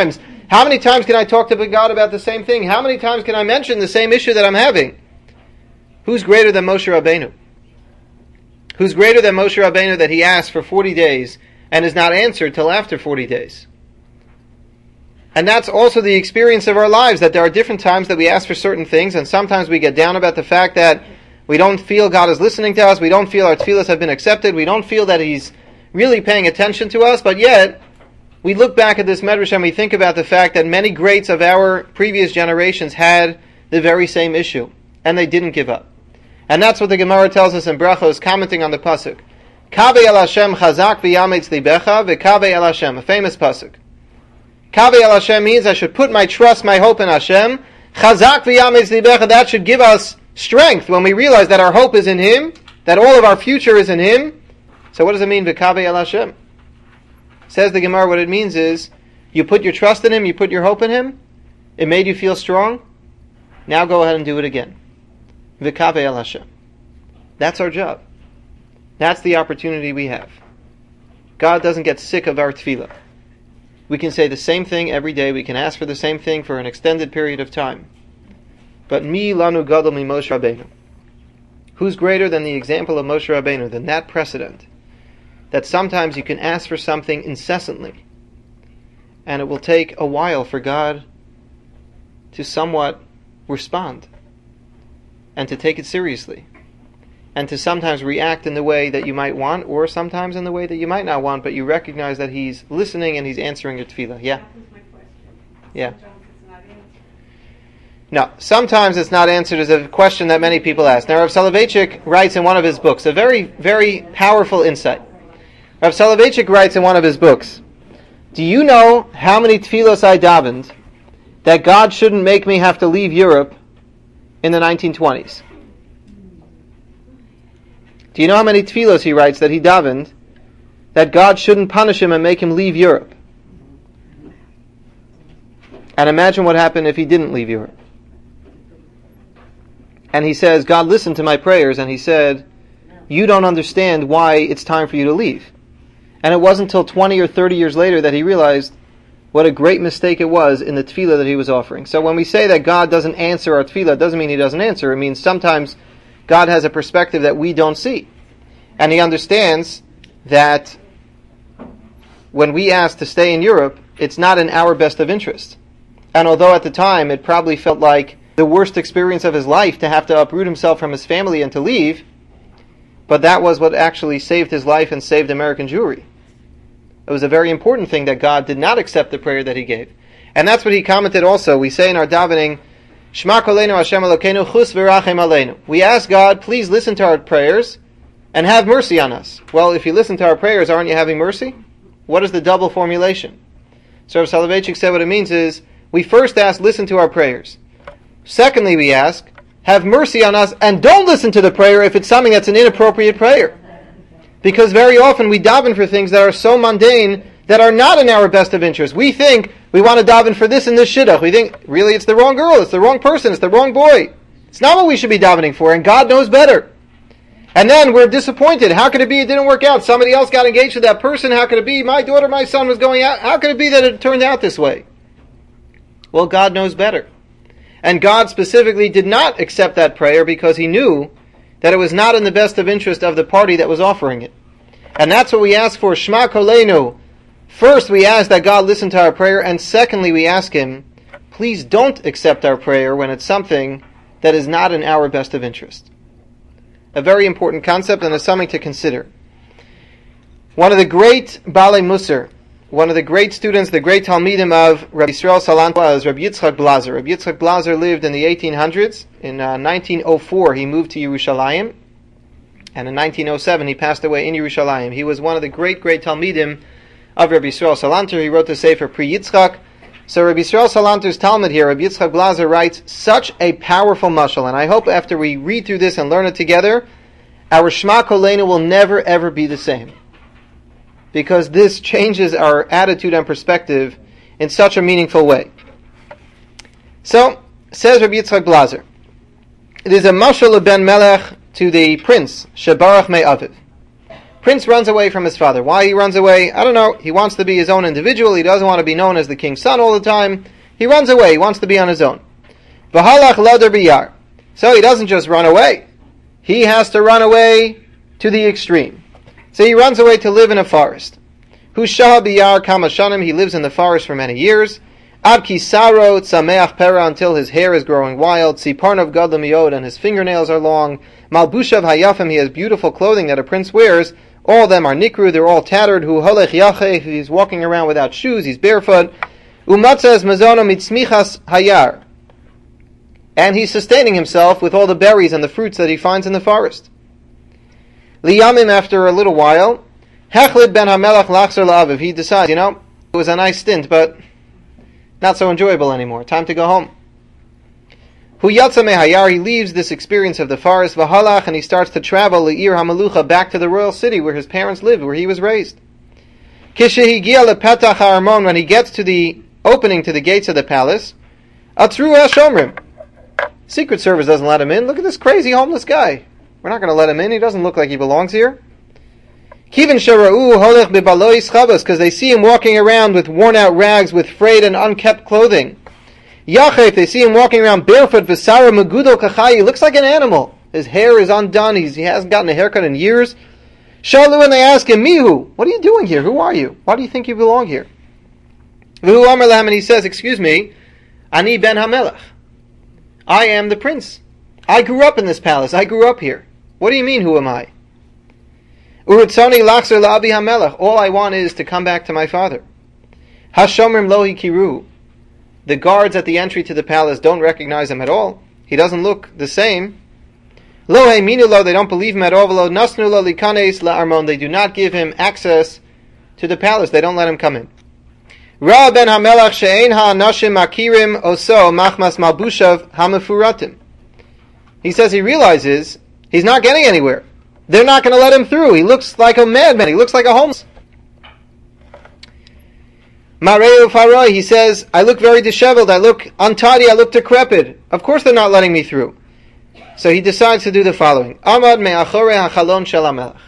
How many times can I talk to God about the same thing? How many times can I mention the same issue that I'm having? Who's greater than Moshe Rabbeinu? Who's greater than Moshe Rabbeinu that he asked for forty days and is not answered till after forty days? And that's also the experience of our lives, that there are different times that we ask for certain things, and sometimes we get down about the fact that we don't feel God is listening to us, we don't feel our tefillas have been accepted, we don't feel that He's really paying attention to us, but yet we look back at this medrash and we think about the fact that many greats of our previous generations had the very same issue, and they didn't give up. And that's what the Gemara tells us in Brachos, commenting on the pasuk. Kaveh el Hashem chazak v'yametz libecha v'kaveh el Hashem, a famous pasuk. Kaveh el Hashem means I should put my trust, my hope in Hashem. Chazak v'yametz libecha, that should give us strength when we realize that our hope is in Him, that all of our future is in Him. So what does it mean, v'kaveh el Hashem? Says the Gemara, what it means is, you put your trust in Him, you put your hope in Him, it made you feel strong, now go ahead and do it again. V'kaveh el Hashem. That's our job. That's the opportunity we have. God doesn't get sick of our tefillah. We can say the same thing every day, we can ask for the same thing for an extended period of time. But mi lanu gadol mi Moshe Rabbeinu. Who's greater than the example of Moshe Rabbeinu, than that precedent? That sometimes you can ask for something incessantly, and it will take a while for God to somewhat respond, and to take it seriously, and to sometimes react in the way that you might want, or sometimes in the way that you might not want, but you recognize that He's listening and He's answering your tefillah. Yeah? Yeah. No, sometimes it's not answered is a question that many people ask. Now, Rav Soloveitchik writes in one of his books a very, very powerful insight. Rav Soloveitchik writes in one of his books, do you know how many tefillos I davened that God shouldn't make me have to leave Europe in the nineteen twenties? Do you know how many tefillos, he writes, that he davened that God shouldn't punish him and make him leave Europe? And imagine what happened if he didn't leave Europe. And he says, God listened to my prayers, and He said, you don't understand why it's time for you to leave. And it wasn't until twenty or thirty years later that he realized what a great mistake it was in the tefillah that he was offering. So when we say that God doesn't answer our tefillah, it doesn't mean He doesn't answer. It means sometimes God has a perspective that we don't see. And He understands that when we ask to stay in Europe, it's not in our best of interest. And although at the time it probably felt like the worst experience of his life to have to uproot himself from his family and to leave, but that was what actually saved his life and saved American Jewry. It was a very important thing that God did not accept the prayer that he gave. And that's what he commented also. We say in our davening, Shema koleinu Hashem Elokeinu chus v'rachem aleinu. We ask God, please listen to our prayers and have mercy on us. Well, if you listen to our prayers, aren't you having mercy? What is the double formulation? So Rav Soloveitchik said what it means is, we first ask, listen to our prayers. Secondly, we ask, have mercy on us, and don't listen to the prayer if it's something that's an inappropriate prayer. Because very often we daven for things that are so mundane that are not in our best of interest. We think we want to daven for this and this shidduch. We think, really, it's the wrong girl, it's the wrong person, it's the wrong boy. It's not what we should be davening for, and God knows better. And then we're disappointed. How could it be it didn't work out? Somebody else got engaged with that person. How could it be my daughter, my son was going out? How could it be that it turned out this way? Well, God knows better. And God specifically did not accept that prayer because He knew that it was not in the best of interest of the party that was offering it. And that's what we ask for, Shema koleinu. First, we ask that God listen to our prayer, and secondly, we ask Him, please don't accept our prayer when it's something that is not in our best of interest. A very important concept, and it's something to consider. One of the great Balei Musar, one of the great students, the great Talmidim of Rabbi Yisrael Salanter was Rabbi Yitzchak Blazer. Rabbi Yitzchak Blazer lived in the eighteen hundreds. In uh, nineteen oh four, he moved to Yerushalayim. And in nineteen oh seven, he passed away in Yerushalayim. He was one of the great, great Talmidim of Rabbi Yisrael Salanter. He wrote the Sefer Pri Yitzchak. So Rabbi Yisrael Salanter's Talmud here, Rabbi Yitzchak Blazer writes such a powerful mashal. And I hope after we read through this and learn it together, our Shema Koleinu will never, ever be the same. Because this changes our attitude and perspective in such a meaningful way. So, says Rabbi Yitzchak Blazer, it is a mashal of Ben Melech to the prince, Shebarach Me Aviv. Prince runs away from his father. Why he runs away? I don't know. He wants to be his own individual. He doesn't want to be known as the king's son all the time. He runs away. He wants to be on his own. V'halach ladar biyar. So he doesn't just run away. He has to run away to the extreme. So he runs away to live in a forest. Hushaha biyar kama shanim. He lives in the forest for many years. Ad kisaro tzameach pera, until his hair is growing wild. Siparnav gadol miod, and his fingernails are long. Malbushav hayafim. He has beautiful clothing that a prince wears. All of them are nikru. They're all tattered. Hu holech yacheh. He's walking around without shoes. He's barefoot. Umatzah mazono mitzmichas hayar. And he's sustaining himself with all the berries and the fruits that he finds in the forest. Liyamim, after a little while, Hechlid ben Hamelach lachzer la'aviv. He decides, you know, it was a nice stint, but not so enjoyable anymore. Time to go home. Hu yatsa mehayar. He leaves this experience of the forest, v'halach, and he starts to travel le'ir hamalucha, back to the royal city where his parents lived, where he was raised. Kishehigia lepetach ha'armon. When he gets to the opening to the gates of the palace, atru ha'shomrim. Secret Service doesn't let him in. Look at this crazy homeless guy. We're not going to let him in. He doesn't look like he belongs here. Kivin shara'u holech bebalois chavas, because they see him walking around with worn out rags, with frayed and unkept clothing. Yachef, they see him walking around barefoot. V'sara megudo kachai. He looks like an animal. His hair is undone. He's, he hasn't gotten a haircut in years. Shalu, and they ask him, Mihu, what are you doing here? Who are you? Why do you think you belong here? V'hu amar lahem, and he says, excuse me, Ani ben Hamelach. I am the prince. I grew up in this palace. I grew up here. What do you mean, who am I? Urutzoni lachzer la'abi hamelach. All I want is to come back to my father. Hashomrim lohi kiru. The guards at the entry to the palace don't recognize him at all. He doesn't look the same. Lo heiminu lo, they don't believe him at all. Lo nasnu lo likanes la'armon. They do not give him access to the palace. They don't let him come in. Ra ben Hamelach she'ein ha'anashim makirim oso machmas malbushav hamefuratim. He says he realizes he's not getting anywhere. They're not going to let him through. He looks like a madman. He looks like a homeless. Mareu faroi, he says, I look very disheveled. I look untidy. I look decrepit. Of course they're not letting me through. So he decides to do the following. Amad me'achore hachalon shel hamelach.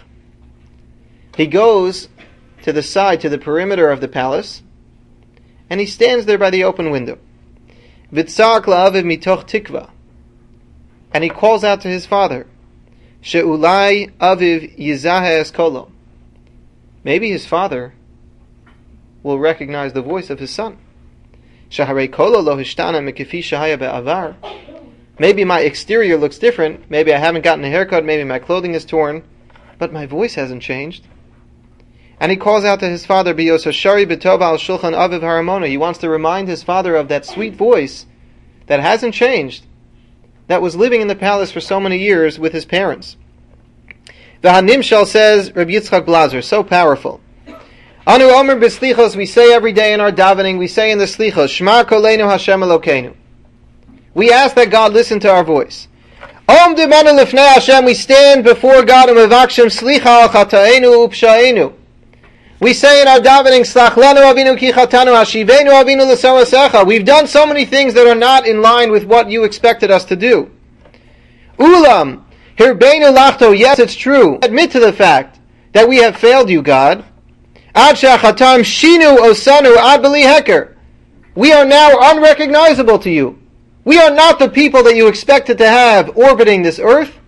He goes to the side, to the perimeter of the palace, and he stands there by the open window. V'tzak la'aviv mitoch tikva. And he calls out to his father, She'ulai aviv yizahe eskolo. Maybe his father will recognize the voice of his son. Shaharei kolo lo hishtana mekifi shahaya be'avar. Maybe my exterior looks different. Maybe I haven't gotten a haircut. Maybe my clothing is torn. But my voice hasn't changed. And he calls out to his father, B'yososhari b'tova al shulchan aviv haramona. He wants to remind his father of that sweet voice that hasn't changed, that was living in the palace for so many years with his parents. The Hanimshal says, Rabbi Yitzchak Blazer, so powerful. Anu omer b'slichos, we say every day in our davening, we say in the slichos, Shema koleinu Hashem Elokeinu. We ask that God listen to our voice. Om dimanu lifnei Hashem, we stand before God and mevakshim slicha al chataenu upshaenu. We say in our davening, Slach lanu avinu ki chatanu, hashivenu avinu l'soasecha. We've done so many things that are not in line with what you expected us to do. Ulam, hirbeinu lachto, yes, it's true. Admit to the fact that we have failed you, God. Ad shachatam shinu osanu ad beli heker. We are now unrecognizable to you. We are not the people that you expected to have orbiting this earth.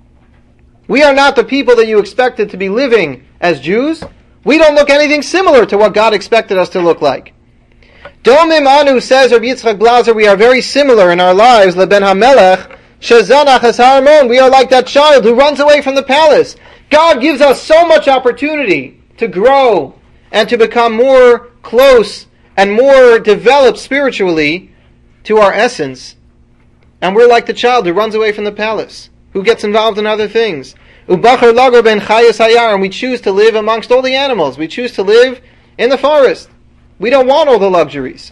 We are not the people that you expected to be living as Jews. We don't look anything similar to what God expected us to look like. Domim anu, says Rabbi Yitzchak Blazer, we are very similar in our lives. Leben hamelech shezanach es haramon. We are like that child who runs away from the palace. God gives us so much opportunity to grow and to become more close and more developed spiritually to our essence. And we're like the child who runs away from the palace, who gets involved in other things. Ubachar lagar ben chayas hayar, and we choose to live amongst all the animals. We choose to live in the forest. We don't want all the luxuries.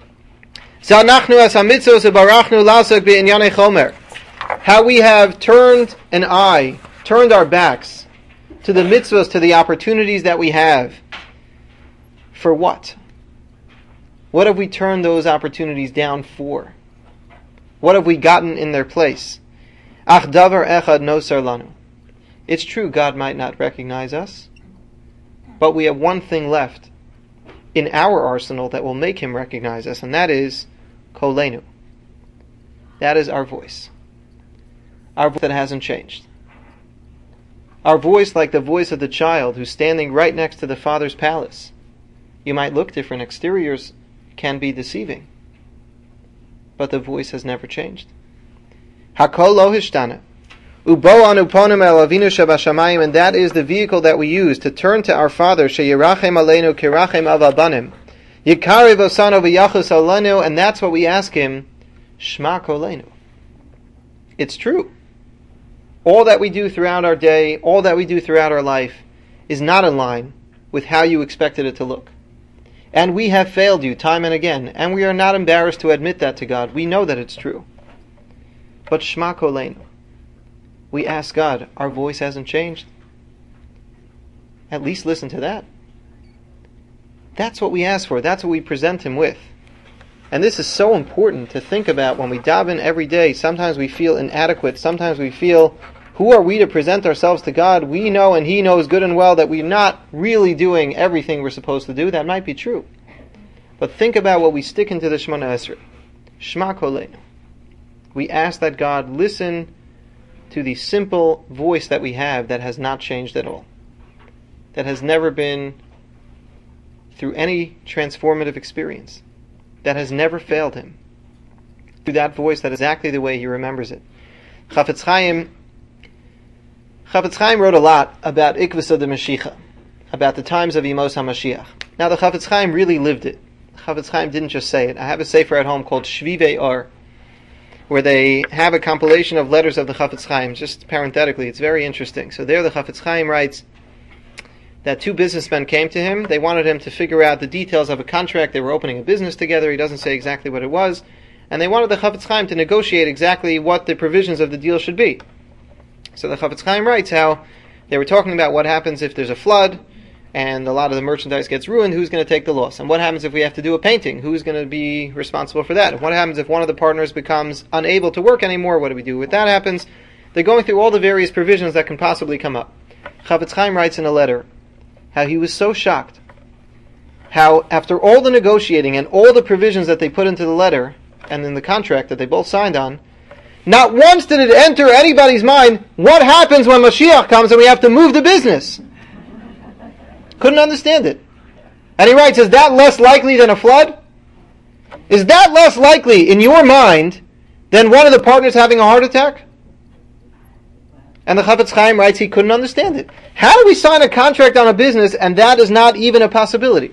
How we have turned an eye, turned our backs to the mitzvahs, to the opportunities that we have. For what? What have we turned those opportunities down for? What have we gotten in their place? Ach davar echad nosar lanu. It's true God might not recognize us, but we have one thing left in our arsenal that will make him recognize us, and that is Kolenu. That is our voice. Our voice that hasn't changed. Our voice like the voice of the child who's standing right next to the Father's palace. You might look different, exteriors can be deceiving, but the voice has never changed. Hakol lo hishtana. Ubo anu ponim el Avinu shebashamayim, and that is the vehicle that we use to turn to our Father, sheyirachem aleinu kirachem av abanim, yikarev osanu v'yachus alenu, and that's what we ask Him, Shma kolenu. It's true. All that we do throughout our day, all that we do throughout our life, is not in line with how you expected it to look. And we have failed you time and again, and we are not embarrassed to admit that to God. We know that it's true. But Shma kolenu. We ask God, our voice hasn't changed. At least listen to that. That's what we ask for. That's what we present Him with. And this is so important to think about when we daven every day. Sometimes we feel inadequate. Sometimes we feel, who are we to present ourselves to God? We know and He knows good and well that we're not really doing everything we're supposed to do. That might be true. But think about what we stick into the Shemona Esrei. Shma kolenu. We ask that God listen to the simple voice that we have that has not changed at all. That has never been through any transformative experience. That has never failed Him. Through that voice, that is exactly the way He remembers it. Chafetz Chaim, Chafetz Chaim wrote a lot about Ikvus de Mashiach, about the times of Yemos HaMashiach. Now the Chafetz Chaim really lived it. Chafetz Chaim didn't just say it. I have a sefer at home called Shvivei Or, where they have a compilation of letters of the Chafetz Chaim. Just parenthetically, it's very interesting. So there the Chafetz Chaim writes that two businessmen came to him. They wanted him to figure out the details of a contract. They were opening a business together. He doesn't say exactly what it was. And they wanted the Chafetz Chaim to negotiate exactly what the provisions of the deal should be. So the Chafetz Chaim writes how they were talking about what happens if there's a flood and a lot of the merchandise gets ruined, who's going to take the loss? And what happens if we have to do a painting? Who's going to be responsible for that? And what happens if one of the partners becomes unable to work anymore? What do we do if that happens? They're going through all the various provisions that can possibly come up. Chafetz Chaim writes in a letter how he was so shocked, how after all the negotiating and all the provisions that they put into the letter and in the contract that they both signed on, not once did it enter anybody's mind, what happens when Mashiach comes and we have to move the business? Couldn't understand it. And he writes, is that less likely than a flood? Is that less likely in your mind than one of the partners having a heart attack? And the Chafetz Chaim writes he couldn't understand it. How do we sign a contract on a business and that is not even a possibility?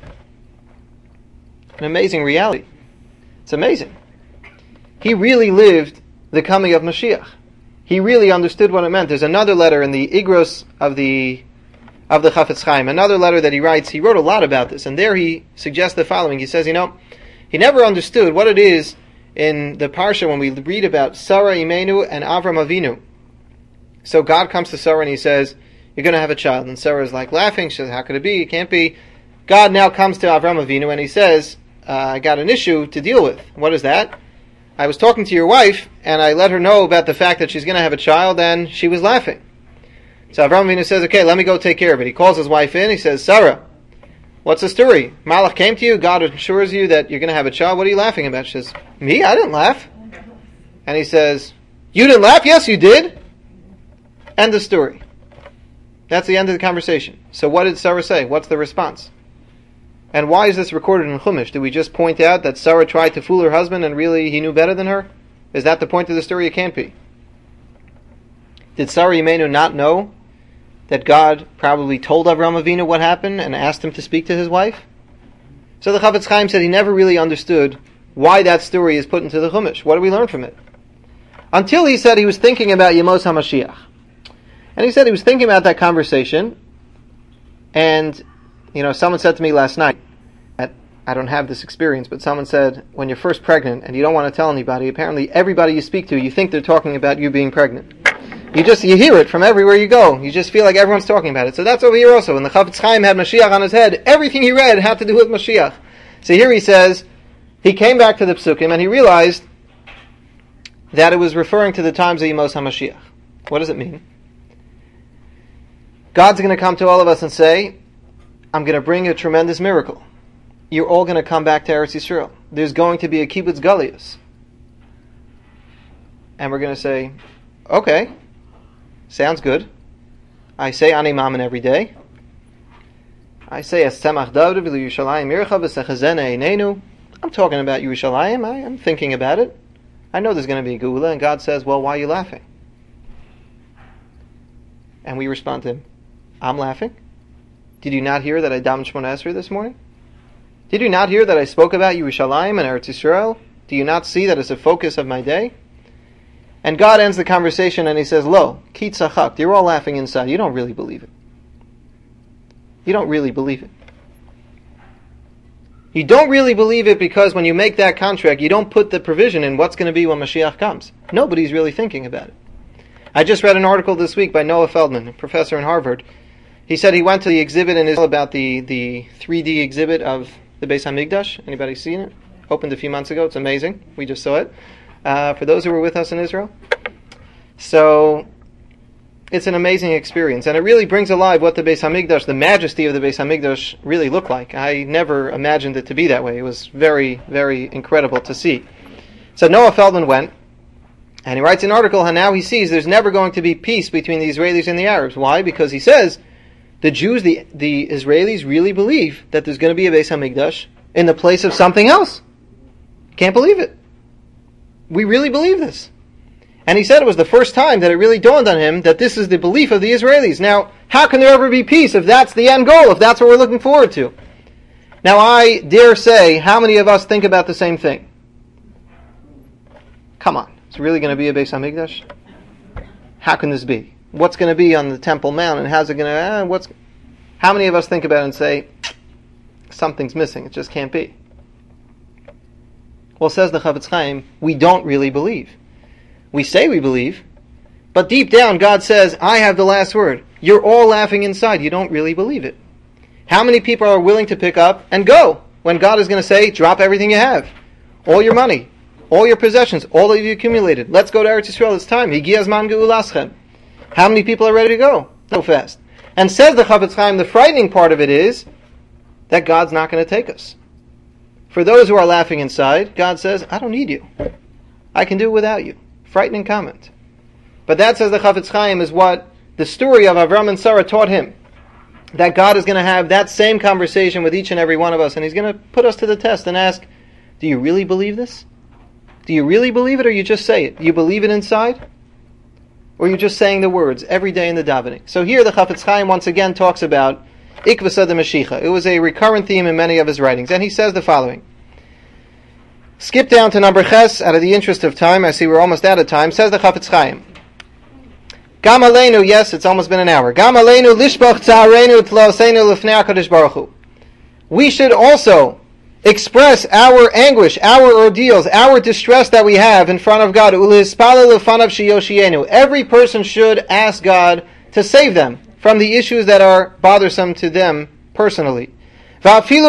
An amazing reality. It's amazing. He really lived the coming of Mashiach. He really understood what it meant. There's another letter in the Igros of the of the Chafetz Chaim, another letter that he writes. He wrote a lot about this, and there he suggests the following. He says, you know, he never understood what it is in the Parsha when we read about Sarah Imenu and Avram Avinu. So God comes to Sarah and he says, you're going to have a child. And Sarah is like laughing. She says, how could it be? It can't be. God now comes to Avram Avinu and he says, uh, I got an issue to deal with. What is that? I was talking to your wife and I let her know about the fact that she's going to have a child and she was laughing. So Avram Avinu says, okay, let me go take care of it. He calls his wife in. He says, Sarah, what's the story? Malach came to you. God assures you that you're going to have a child. What are you laughing about? She says, me? I didn't laugh. And he says, you didn't laugh? Yes, you did. End of story. That's the end of the conversation. So what did Sarah say? What's the response? And why is this recorded in Chumash? Do we just point out that Sarah tried to fool her husband and really he knew better than her? Is that the point of the story? It can't be. Did Sarah Imenu not know that God probably told Avram Avinu what happened and asked him to speak to his wife? So the Chafetz Chaim said he never really understood why that story is put into the Chumash. What do we learn from it? Until he said he was thinking about Yemos HaMashiach. And he said he was thinking about that conversation, and, you know, someone said to me last night, at, I don't have this experience, but someone said, when you're first pregnant and you don't want to tell anybody, apparently everybody you speak to, you think they're talking about you being pregnant. You just, you hear it from everywhere you go. You just feel like everyone's talking about it. So that's over here also. When the Chafetz Chaim had Mashiach on his head, everything he read had to do with Mashiach. So here he says, he came back to the Psukim and he realized that it was referring to the times of Yemos HaMashiach. What does it mean? God's going to come to all of us and say, I'm going to bring a tremendous miracle. You're all going to come back to Eretz Yisrael. There's going to be a kibbutz galius. And we're going to say, okay, sounds good. I say Ani Mammon every day. I say Es Tzemach David v'Lu Yerushalayim Mircha v'Sechazene Einenu. I'm talking about Yerushalayim. I am thinking about it. I know there's going to be a Geula, and God says, well, why are you laughing? And we respond to him, I'm laughing? Did you not hear that I davened Shemona Esrei this morning? Did you not hear that I spoke about Yerushalayim and Eretz Yisrael? Do you not see that it's a focus of my day? And God ends the conversation and he says, Lo, ki tzachakt, you're all laughing inside. You don't really believe it. You don't really believe it. You don't really believe it because when you make that contract, you don't put the provision in what's going to be when Mashiach comes. Nobody's really thinking about it. I just read an article this week by Noah Feldman, a professor in Harvard. He said he went to the exhibit in Israel about the, the three D exhibit of the Beis HaMikdash. Anybody seen it? Opened a few months ago. It's amazing. We just saw it. Uh, for those who were with us in Israel. So, it's an amazing experience. And it really brings alive what the Beis HaMikdash, the majesty of the Beis HaMikdash, really looked like. I never imagined it to be that way. It was very, very incredible to see. So Noah Feldman went, and he writes an article, and now he sees there's never going to be peace between the Israelis and the Arabs. Why? Because he says the Jews, the, the Israelis really believe that there's going to be a Beis HaMikdash in the place of something else. Can't believe it. We really believe this. And he said it was the first time that it really dawned on him that this is the belief of the Israelis. Now, how can there ever be peace if that's the end goal, if that's what we're looking forward to? Now, I dare say, how many of us think about the same thing? Come on. It's really going to be a Beis HaMikdash? How can this be? What's going to be on the Temple Mount, and how's it going to... Uh, what's? How many of us think about it and say, something's missing, it just can't be? Well, says the Chavetz Chaim, we don't really believe. We say we believe, but deep down God says, I have the last word. You're all laughing inside. You don't really believe it. How many people are willing to pick up and go when God is going to say, drop everything you have, all your money, all your possessions, all that you accumulated. Let's go to Eretz Yisrael. It's time. Higi azman ge'ulaschem. How many people are ready to go so fast? And says the Chavetz Chaim, the frightening part of it is that God's not going to take us. For those who are laughing inside, God says, I don't need you. I can do it without you. Frightening comment. But that, says the Chavetz Chaim, is what the story of Avram and Sarah taught him. That God is going to have that same conversation with each and every one of us, and He's going to put us to the test and ask, do you really believe this? Do you really believe it, or you just say it? Do you believe it inside? Or you're just saying the words every day in the davening? So here the Chavetz Chaim once again talks about Ikvasa de Mashiach. It was a recurrent theme in many of his writings. And he says the following. Skip down to number Ches, out of the interest of time. I see we're almost out of time. Says the Chavetz Chaim. Gam aleinu, yes, it's almost been an hour. Gam aleinu lishbach tza'areinu t'loseinu lifnei HaKadosh Baruch Hu. We should also express our anguish, our ordeals, our distress that we have in front of God. Ulispalel lefanav sheyoshienu. Every person should ask God to save them from the issues that are bothersome to them personally. Even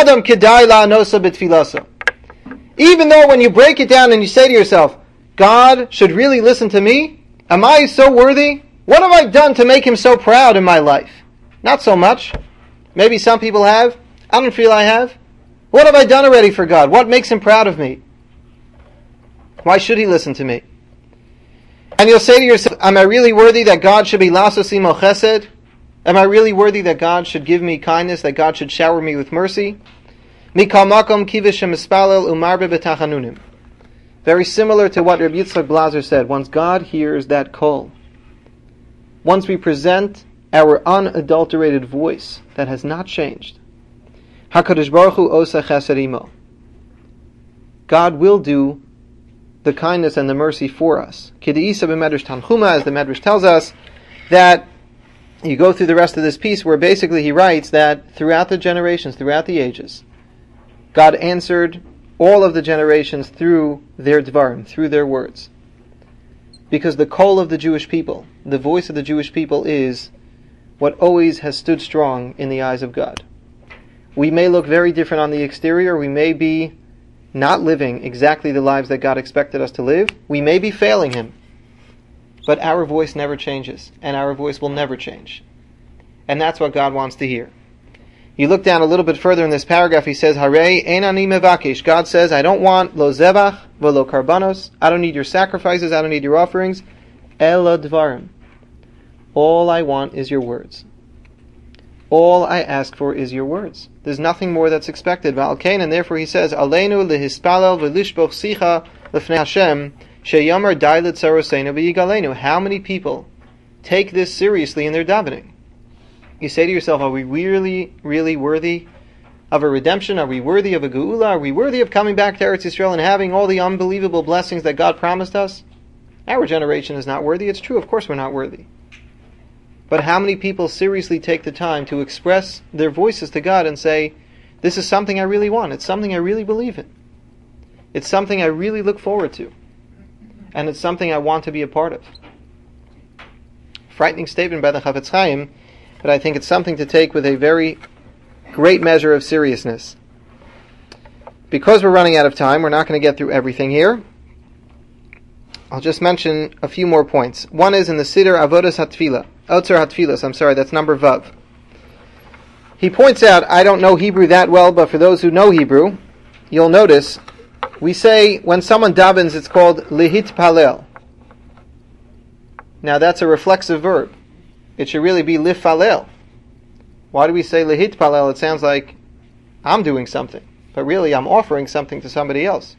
though when you break it down and you say to yourself, God should really listen to me? Am I so worthy? What have I done to make Him so proud in my life? Not so much. Maybe some people have. I don't feel I have. What have I done already for God? What makes Him proud of me? Why should He listen to me? And you'll say to yourself, am I really worthy that God should be lasos imo chesed? Am I really worthy that God should give me kindness, that God should shower me with mercy? Mikal makom kivish mispalel umarbe betachanunim. Very similar to what Rabbi Yitzchak Blazer said. Once God hears that call, once we present our unadulterated voice that has not changed, HaKadosh Baruch Hu osa chesed imo. God will do the kindness and the mercy for us. K'de'isa b'medrash Tanchuma, as the Medrash tells us, that you go through the rest of this piece where basically he writes that throughout the generations, throughout the ages, God answered all of the generations through their dvarim, through their words. Because the call of the Jewish people, the voice of the Jewish people is what always has stood strong in the eyes of God. We may look very different on the exterior, we may be not living exactly the lives that God expected us to live. We may be failing Him. But our voice never changes, and our voice will never change. And that's what God wants to hear. You look down a little bit further in this paragraph, he says, Harei ein ani mevakesh. God says, I don't want lo zevach v'lo karbanos. I don't need your sacrifices, I don't need your offerings. Ela dvarim. All I want is your words. All I ask for is your words. There's nothing more that's expected. V'alkein, and therefore he says, Aleinu lehispalel v'lishboch sicha l'fnei Hashem sheyamar dai l'tzaroseinu v'yigalenu. How many people take this seriously in their davening? You say to yourself, are we really, really worthy of a redemption? Are we worthy of a geula? Are we worthy of coming back to Eretz Yisrael and having all the unbelievable blessings that God promised us? Our generation is not worthy. It's true, of course we're not worthy. But how many people seriously take the time to express their voices to God and say, this is something I really want. It's something I really believe in. It's something I really look forward to. And it's something I want to be a part of. Frightening statement by the Chafetz Chaim, but I think it's something to take with a very great measure of seriousness. Because we're running out of time, we're not going to get through everything here. I'll just mention a few more points. One is in the Siddur Avodas HaTfilah. Otzer HaTfilas, I'm sorry, that's number Vav. He points out, I don't know Hebrew that well, but for those who know Hebrew, you'll notice, we say when someone davens, it's called lihit palel. Now that's a reflexive verb. It should really be lifalel. Why do we say lihit palel? It sounds like I'm doing something, but really I'm offering something to somebody else.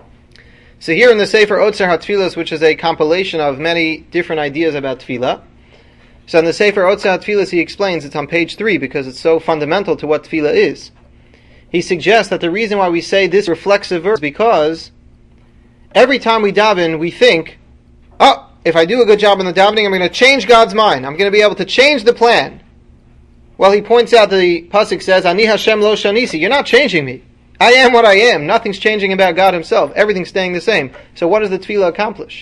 So here in the Sefer Otzer HaTfilas, which is a compilation of many different ideas about tefillah, so in the Sefer Otzer HaTfilas he explains, it's on page three because it's so fundamental to what tefillah is. He suggests that the reason why we say this reflexive verb is because every time we daven, we think, oh, if I do a good job in the davening, I'm going to change God's mind. I'm going to be able to change the plan. Well, he points out that the pasuk says, Ani Hashem lo shanisi. You're not changing me. I am what I am. Nothing's changing about God himself. Everything's staying the same. So what does the tefillah accomplish?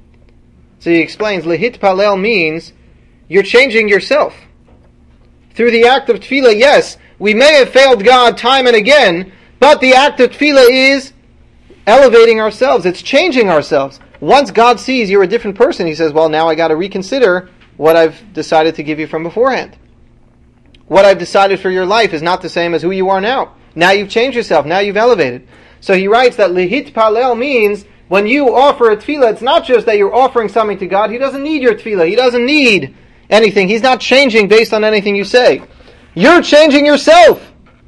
So he explains, lihit palel means you're changing yourself. Through the act of tefillah, yes, we may have failed God time and again, but the act of tefillah is elevating ourselves. It's changing ourselves. Once God sees you're a different person, he says, well, now I got to reconsider what I've decided to give you from beforehand. What I've decided for your life is not the same as who you are now. Now you've changed yourself. Now you've elevated. So he writes that lihit palel means when you offer a tefillah, it's not just that you're offering something to God. He doesn't need your tefillah. He doesn't need anything. He's not changing based on anything you say. You're changing yourself.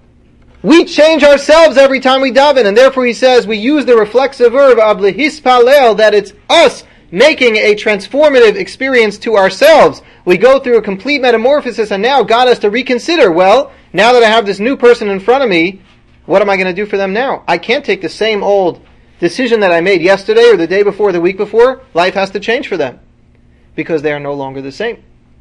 We change ourselves every time we daven, and therefore he says we use the reflexive verb of lehispalel, that it's us making a transformative experience to ourselves. We go through a complete metamorphosis, and now God has to reconsider, well, now that I have this new person in front of me, what am I going to do for them now? I can't take the same old decision that I made yesterday or the day before, the week before. Life has to change for them because they are no longer the same.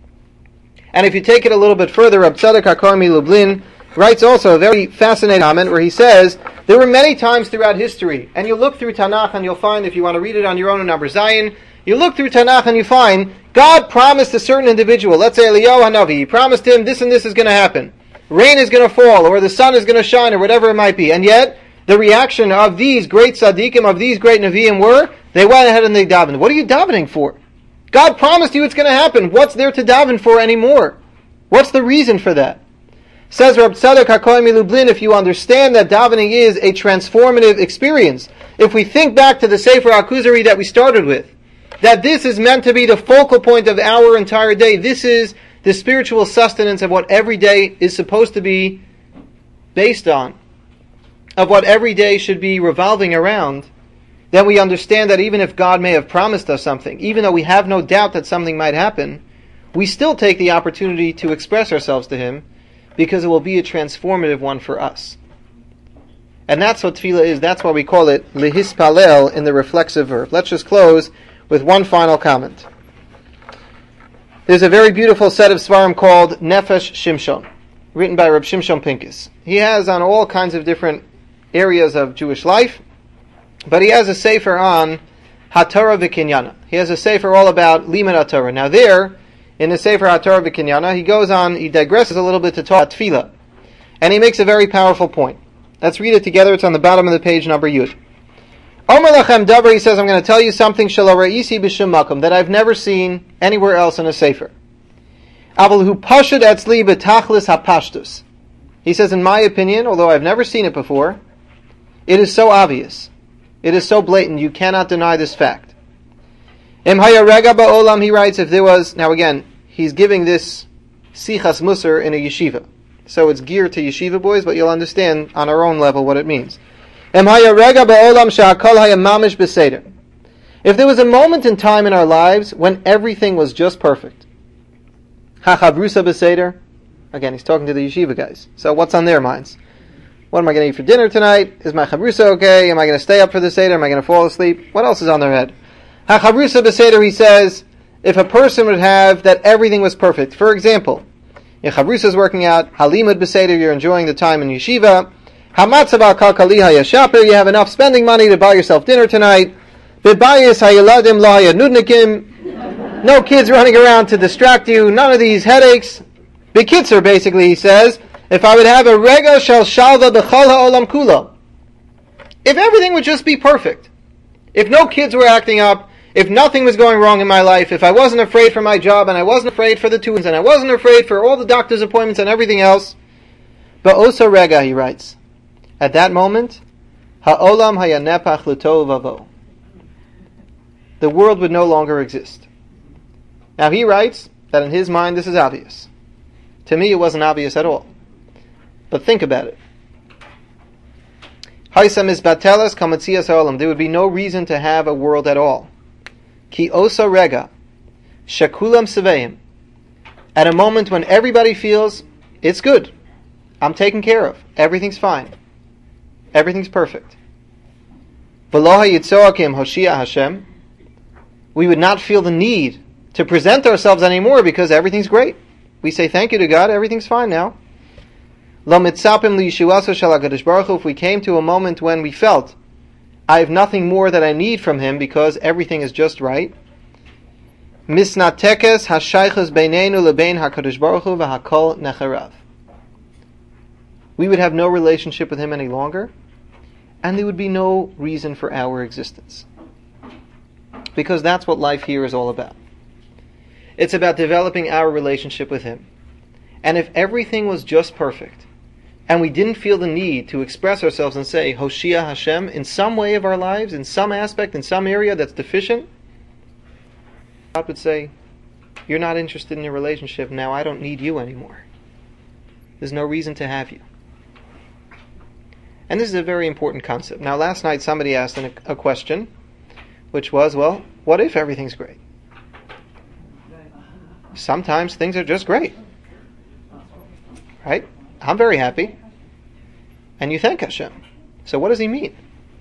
And if you take it a little bit further, Reb Tzadok HaKohen Lublin writes also a very fascinating comment where he says, there were many times throughout history, and you look through Tanakh and you'll find, if you want to read it on your own in Number Zion, you look through Tanakh and you find God promised a certain individual, let's say Eliyahu HaNavi, he promised him this and this is going to happen. Rain is going to fall, or the sun is going to shine, or whatever it might be. And yet, the reaction of these great tzaddikim, of these great neviim were, they went ahead and they davened. What are you davening for? God promised you it's going to happen. What's there to daven for anymore? What's the reason for that? Says Reb Tzadok HaKohen Lublin, if you understand that davening is a transformative experience, if we think back to the Sefer HaKuzari that we started with, that this is meant to be the focal point of our entire day, this is the spiritual sustenance of what every day is supposed to be based on, of what every day should be revolving around, then we understand that even if God may have promised us something, even though we have no doubt that something might happen, we still take the opportunity to express ourselves to Him, because it will be a transformative one for us. And that's what tefillah is. That's why we call it lehispalel in the reflexive verb. Let's just close with one final comment. There's a very beautiful set of svarim called Nefesh Shimshon, written by Reb Shimshon Pincus. He has on all kinds of different areas of Jewish life, but he has a sefer on HaTorah v'Kinyana. He has a sefer all about Limud HaTorah. Now there, in the sefer HaTorah v'Kinyana, he goes on, he digresses a little bit to talk about tefillah, and he makes a very powerful point. Let's read it together. It's on the bottom of the page, number Yud. Omer lachem davar, he says, I'm going to tell you something shelo ra'isi b'shum makom, that I've never seen anywhere else in a sefer. Aval hu pashut etzli betachlis hapashtus. He says, in my opinion, although I've never seen it before, it is so obvious. It is so blatant, you cannot deny this fact. Im haya rega ba'olam, he writes, if there was, now again, he's giving this sichas musar in a yeshiva. So it's geared to yeshiva boys, but you'll understand on our own level what it means. Im haya rega ba'olam sha'akol haya mamish beseder. If there was a moment in time in our lives when everything was just perfect. Ha-chavrusa beseder. Again, he's talking to the yeshiva guys. So what's on their minds? What am I going to eat for dinner tonight? Is my chavrusa okay? Am I going to stay up for the seder? Am I going to fall asleep? What else is on their head? Ha-chavrusa beseder, he says, if a person would have that everything was perfect. For example, your chavrusa is working out, halimud beseder, you're enjoying the time in yeshiva. Hamatzav al-kalkali hayashaper, you have enough spending money to buy yourself dinner tonight. Bibayis hayaladim la hayadnudnikim, no kids running around to distract you, none of these headaches. Bekitzer, basically, he says, if I would have a rega shel shalva b'chol ha'olam kula, if everything would just be perfect, if no kids were acting up, if nothing was going wrong in my life, if I wasn't afraid for my job, and I wasn't afraid for the tuins, and I wasn't afraid for all the doctor's appointments and everything else, ba'osa rega, he writes, at that moment, ha'olam hayanepach l'tov vavo, the world would no longer exist. Now he writes that in his mind this is obvious. To me, it wasn't obvious at all. But think about it. There would be no reason to have a world at all. Ki osa rega, shakulam seveim. At a moment when everybody feels it's good, I'm taken care of, everything's fine, everything's perfect. V'loha yitzoakim hoshia Hashem. We would not feel the need to present ourselves anymore because everything's great. We say thank you to God, everything's fine now. If we came to a moment when we felt, I have nothing more that I need from Him because everything is just right. We would have no relationship with Him any longer, and there would be no reason for our existence. Because that's what life here is all about. It's about developing our relationship with Him. And if everything was just perfect, and we didn't feel the need to express ourselves and say, Hoshia Hashem, in some way of our lives, in some aspect, in some area that's deficient, God would say, you're not interested in your relationship, now I don't need you anymore. There's no reason to have you. And this is a very important concept. Now last night somebody asked a, a question, which was, well, what if everything's great? Sometimes things are just great. Right? I'm very happy. And you thank Hashem. So what does He mean?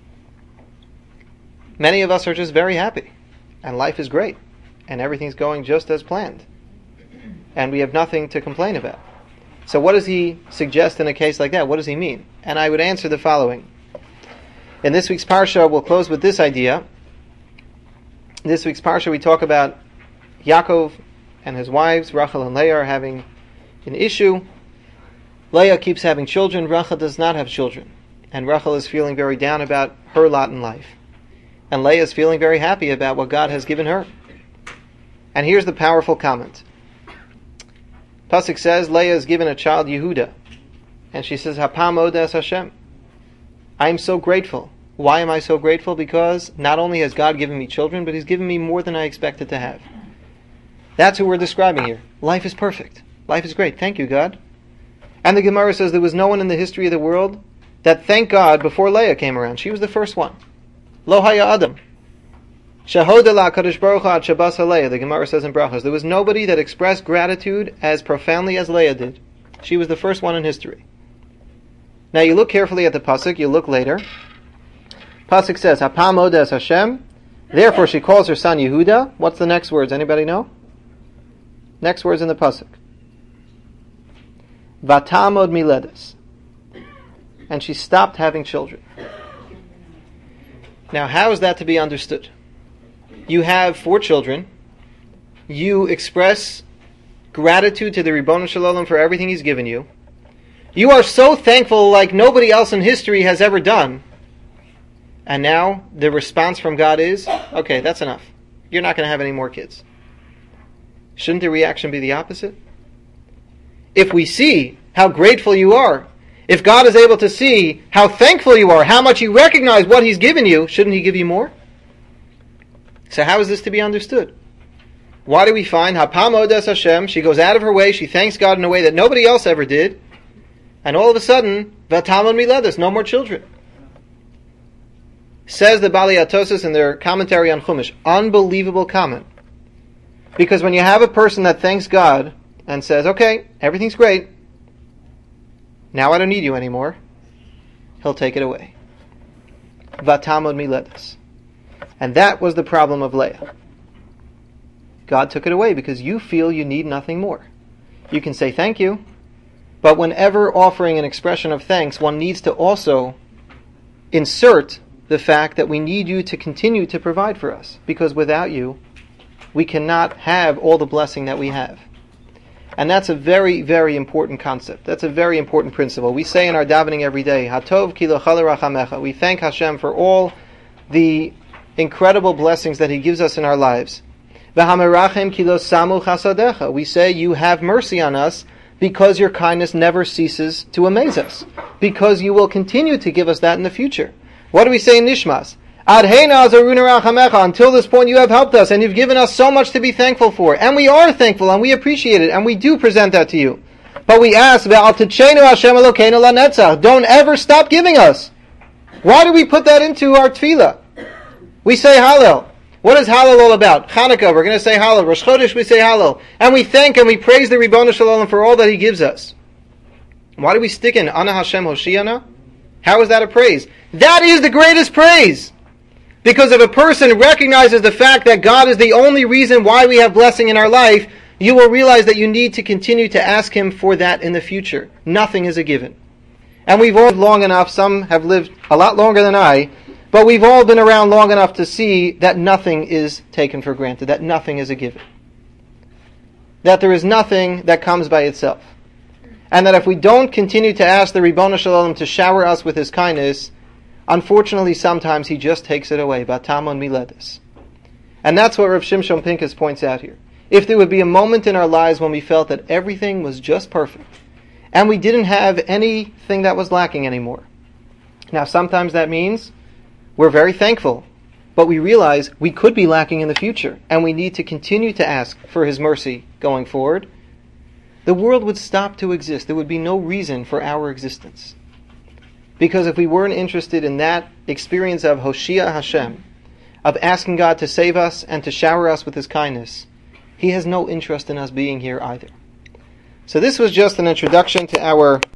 Many of us are just very happy. And life is great. And everything's going just as planned. And we have nothing to complain about. So what does He suggest in a case like that? What does He mean? And I would answer the following. In this week's Parsha, we'll close with this idea. In this week's Parsha, we talk about Yaakov and his wives, Rachel and Leah, are having an issue. Leah keeps having children, Rachel does not have children. And Rachel is feeling very down about her lot in life. And Leah is feeling very happy about what God has given her. And here's the powerful comment. Pasuk says, Leah is given a child, Yehuda. And she says, Hapam odes Hashem. I am so grateful. Why am I so grateful? Because not only has God given me children, but He's given me more than I expected to have. That's who we're describing here. Life is perfect. Life is great. Thank you, God. And the Gemara says there was no one in the history of the world that thanked God before Leah came around. She was the first one. Lo haya adam. Shahoda la kadosh baruch hu ad shabas Leah. The Gemara says in Brachos, there was nobody that expressed gratitude as profoundly as Leah did. She was the first one in history. Now you look carefully at the pasuk. You look later. Pasuk says, Hapam odes Hashem. Therefore she calls her son Yehuda. What's the next words? Anybody know? Next words in the pasuk. Vatamod miledes. And she stopped having children. Now, how is that to be understood? You have four children. You express gratitude to the Ribono Shel Olam for everything He's given you. You are so thankful like nobody else in history has ever done. And now the response from God is, okay, that's enough. You're not going to have any more kids. Shouldn't the reaction be the opposite? if we see how grateful you are, if God is able to see how thankful you are, how much you recognize what He's given you, shouldn't He give you more? So how is this to be understood? Why do we find Hapam Odas Hashem, she goes out of her way, she thanks God in a way that nobody else ever did, and all of a sudden, Vatamon Miledas, no more children. Says the Bali Atosis in their commentary on Chumash, unbelievable comment. Because when you have a person that thanks God and says, okay, everything's great, now I don't need you anymore, He'll take it away. Vatamon Miledas. And that was the problem of Leah. God took it away because you feel you need nothing more. You can say thank you, but whenever offering an expression of thanks, one needs to also insert the fact that we need you to continue to provide for us, because without you, we cannot have all the blessing that we have. And that's a very, very important concept. That's a very important principle. We say in our davening every day, Hatov ki lo chale rachamecha. We thank Hashem for all the incredible blessings that He gives us in our lives. V'hamerachem ki lo samu chasadecha. We say, you have mercy on us because your kindness never ceases to amaze us, because you will continue to give us that in the future. What do we say in Nishmas? Adheina azaruna rachamecha. Until this point you have helped us and you've given us so much to be thankful for. And we are thankful and we appreciate it and we do present that to you. But we ask, Ve'al titcheinu Hashem Elokeinu lanetzach. Don't ever stop giving us. Why do we put that into our tefillah? We say Hallel. What is Hallel all about? Chanukah, we're going to say Hallel. Rosh Chodesh, we say Hallel. And we thank and we praise the Ribono Shel Olam for all that He gives us. Why do we stick in Ana Hashem Hoshiana? How is that a praise? That is the greatest praise! Because if a person recognizes the fact that God is the only reason why we have blessing in our life, you will realize that you need to continue to ask Him for that in the future. Nothing is a given. And we've all lived long enough, some have lived a lot longer than I, but we've all been around long enough to see that nothing is taken for granted, that nothing is a given. That there is nothing that comes by itself. And that if we don't continue to ask the Ribono Shel Olam to shower us with His kindness, unfortunately sometimes He just takes it away. Batamon miledes. And that's what Rav Shimshon Pincus points out here. If there would be a moment in our lives when we felt that everything was just perfect, and we didn't have anything that was lacking anymore. Now sometimes that means we're very thankful, but we realize we could be lacking in the future, and we need to continue to ask for His mercy going forward. The world would stop to exist. There would be no reason for our existence. Because if we weren't interested in that experience of Hoshia Hashem, of asking God to save us and to shower us with His kindness, He has no interest in us being here either. So this was just an introduction to our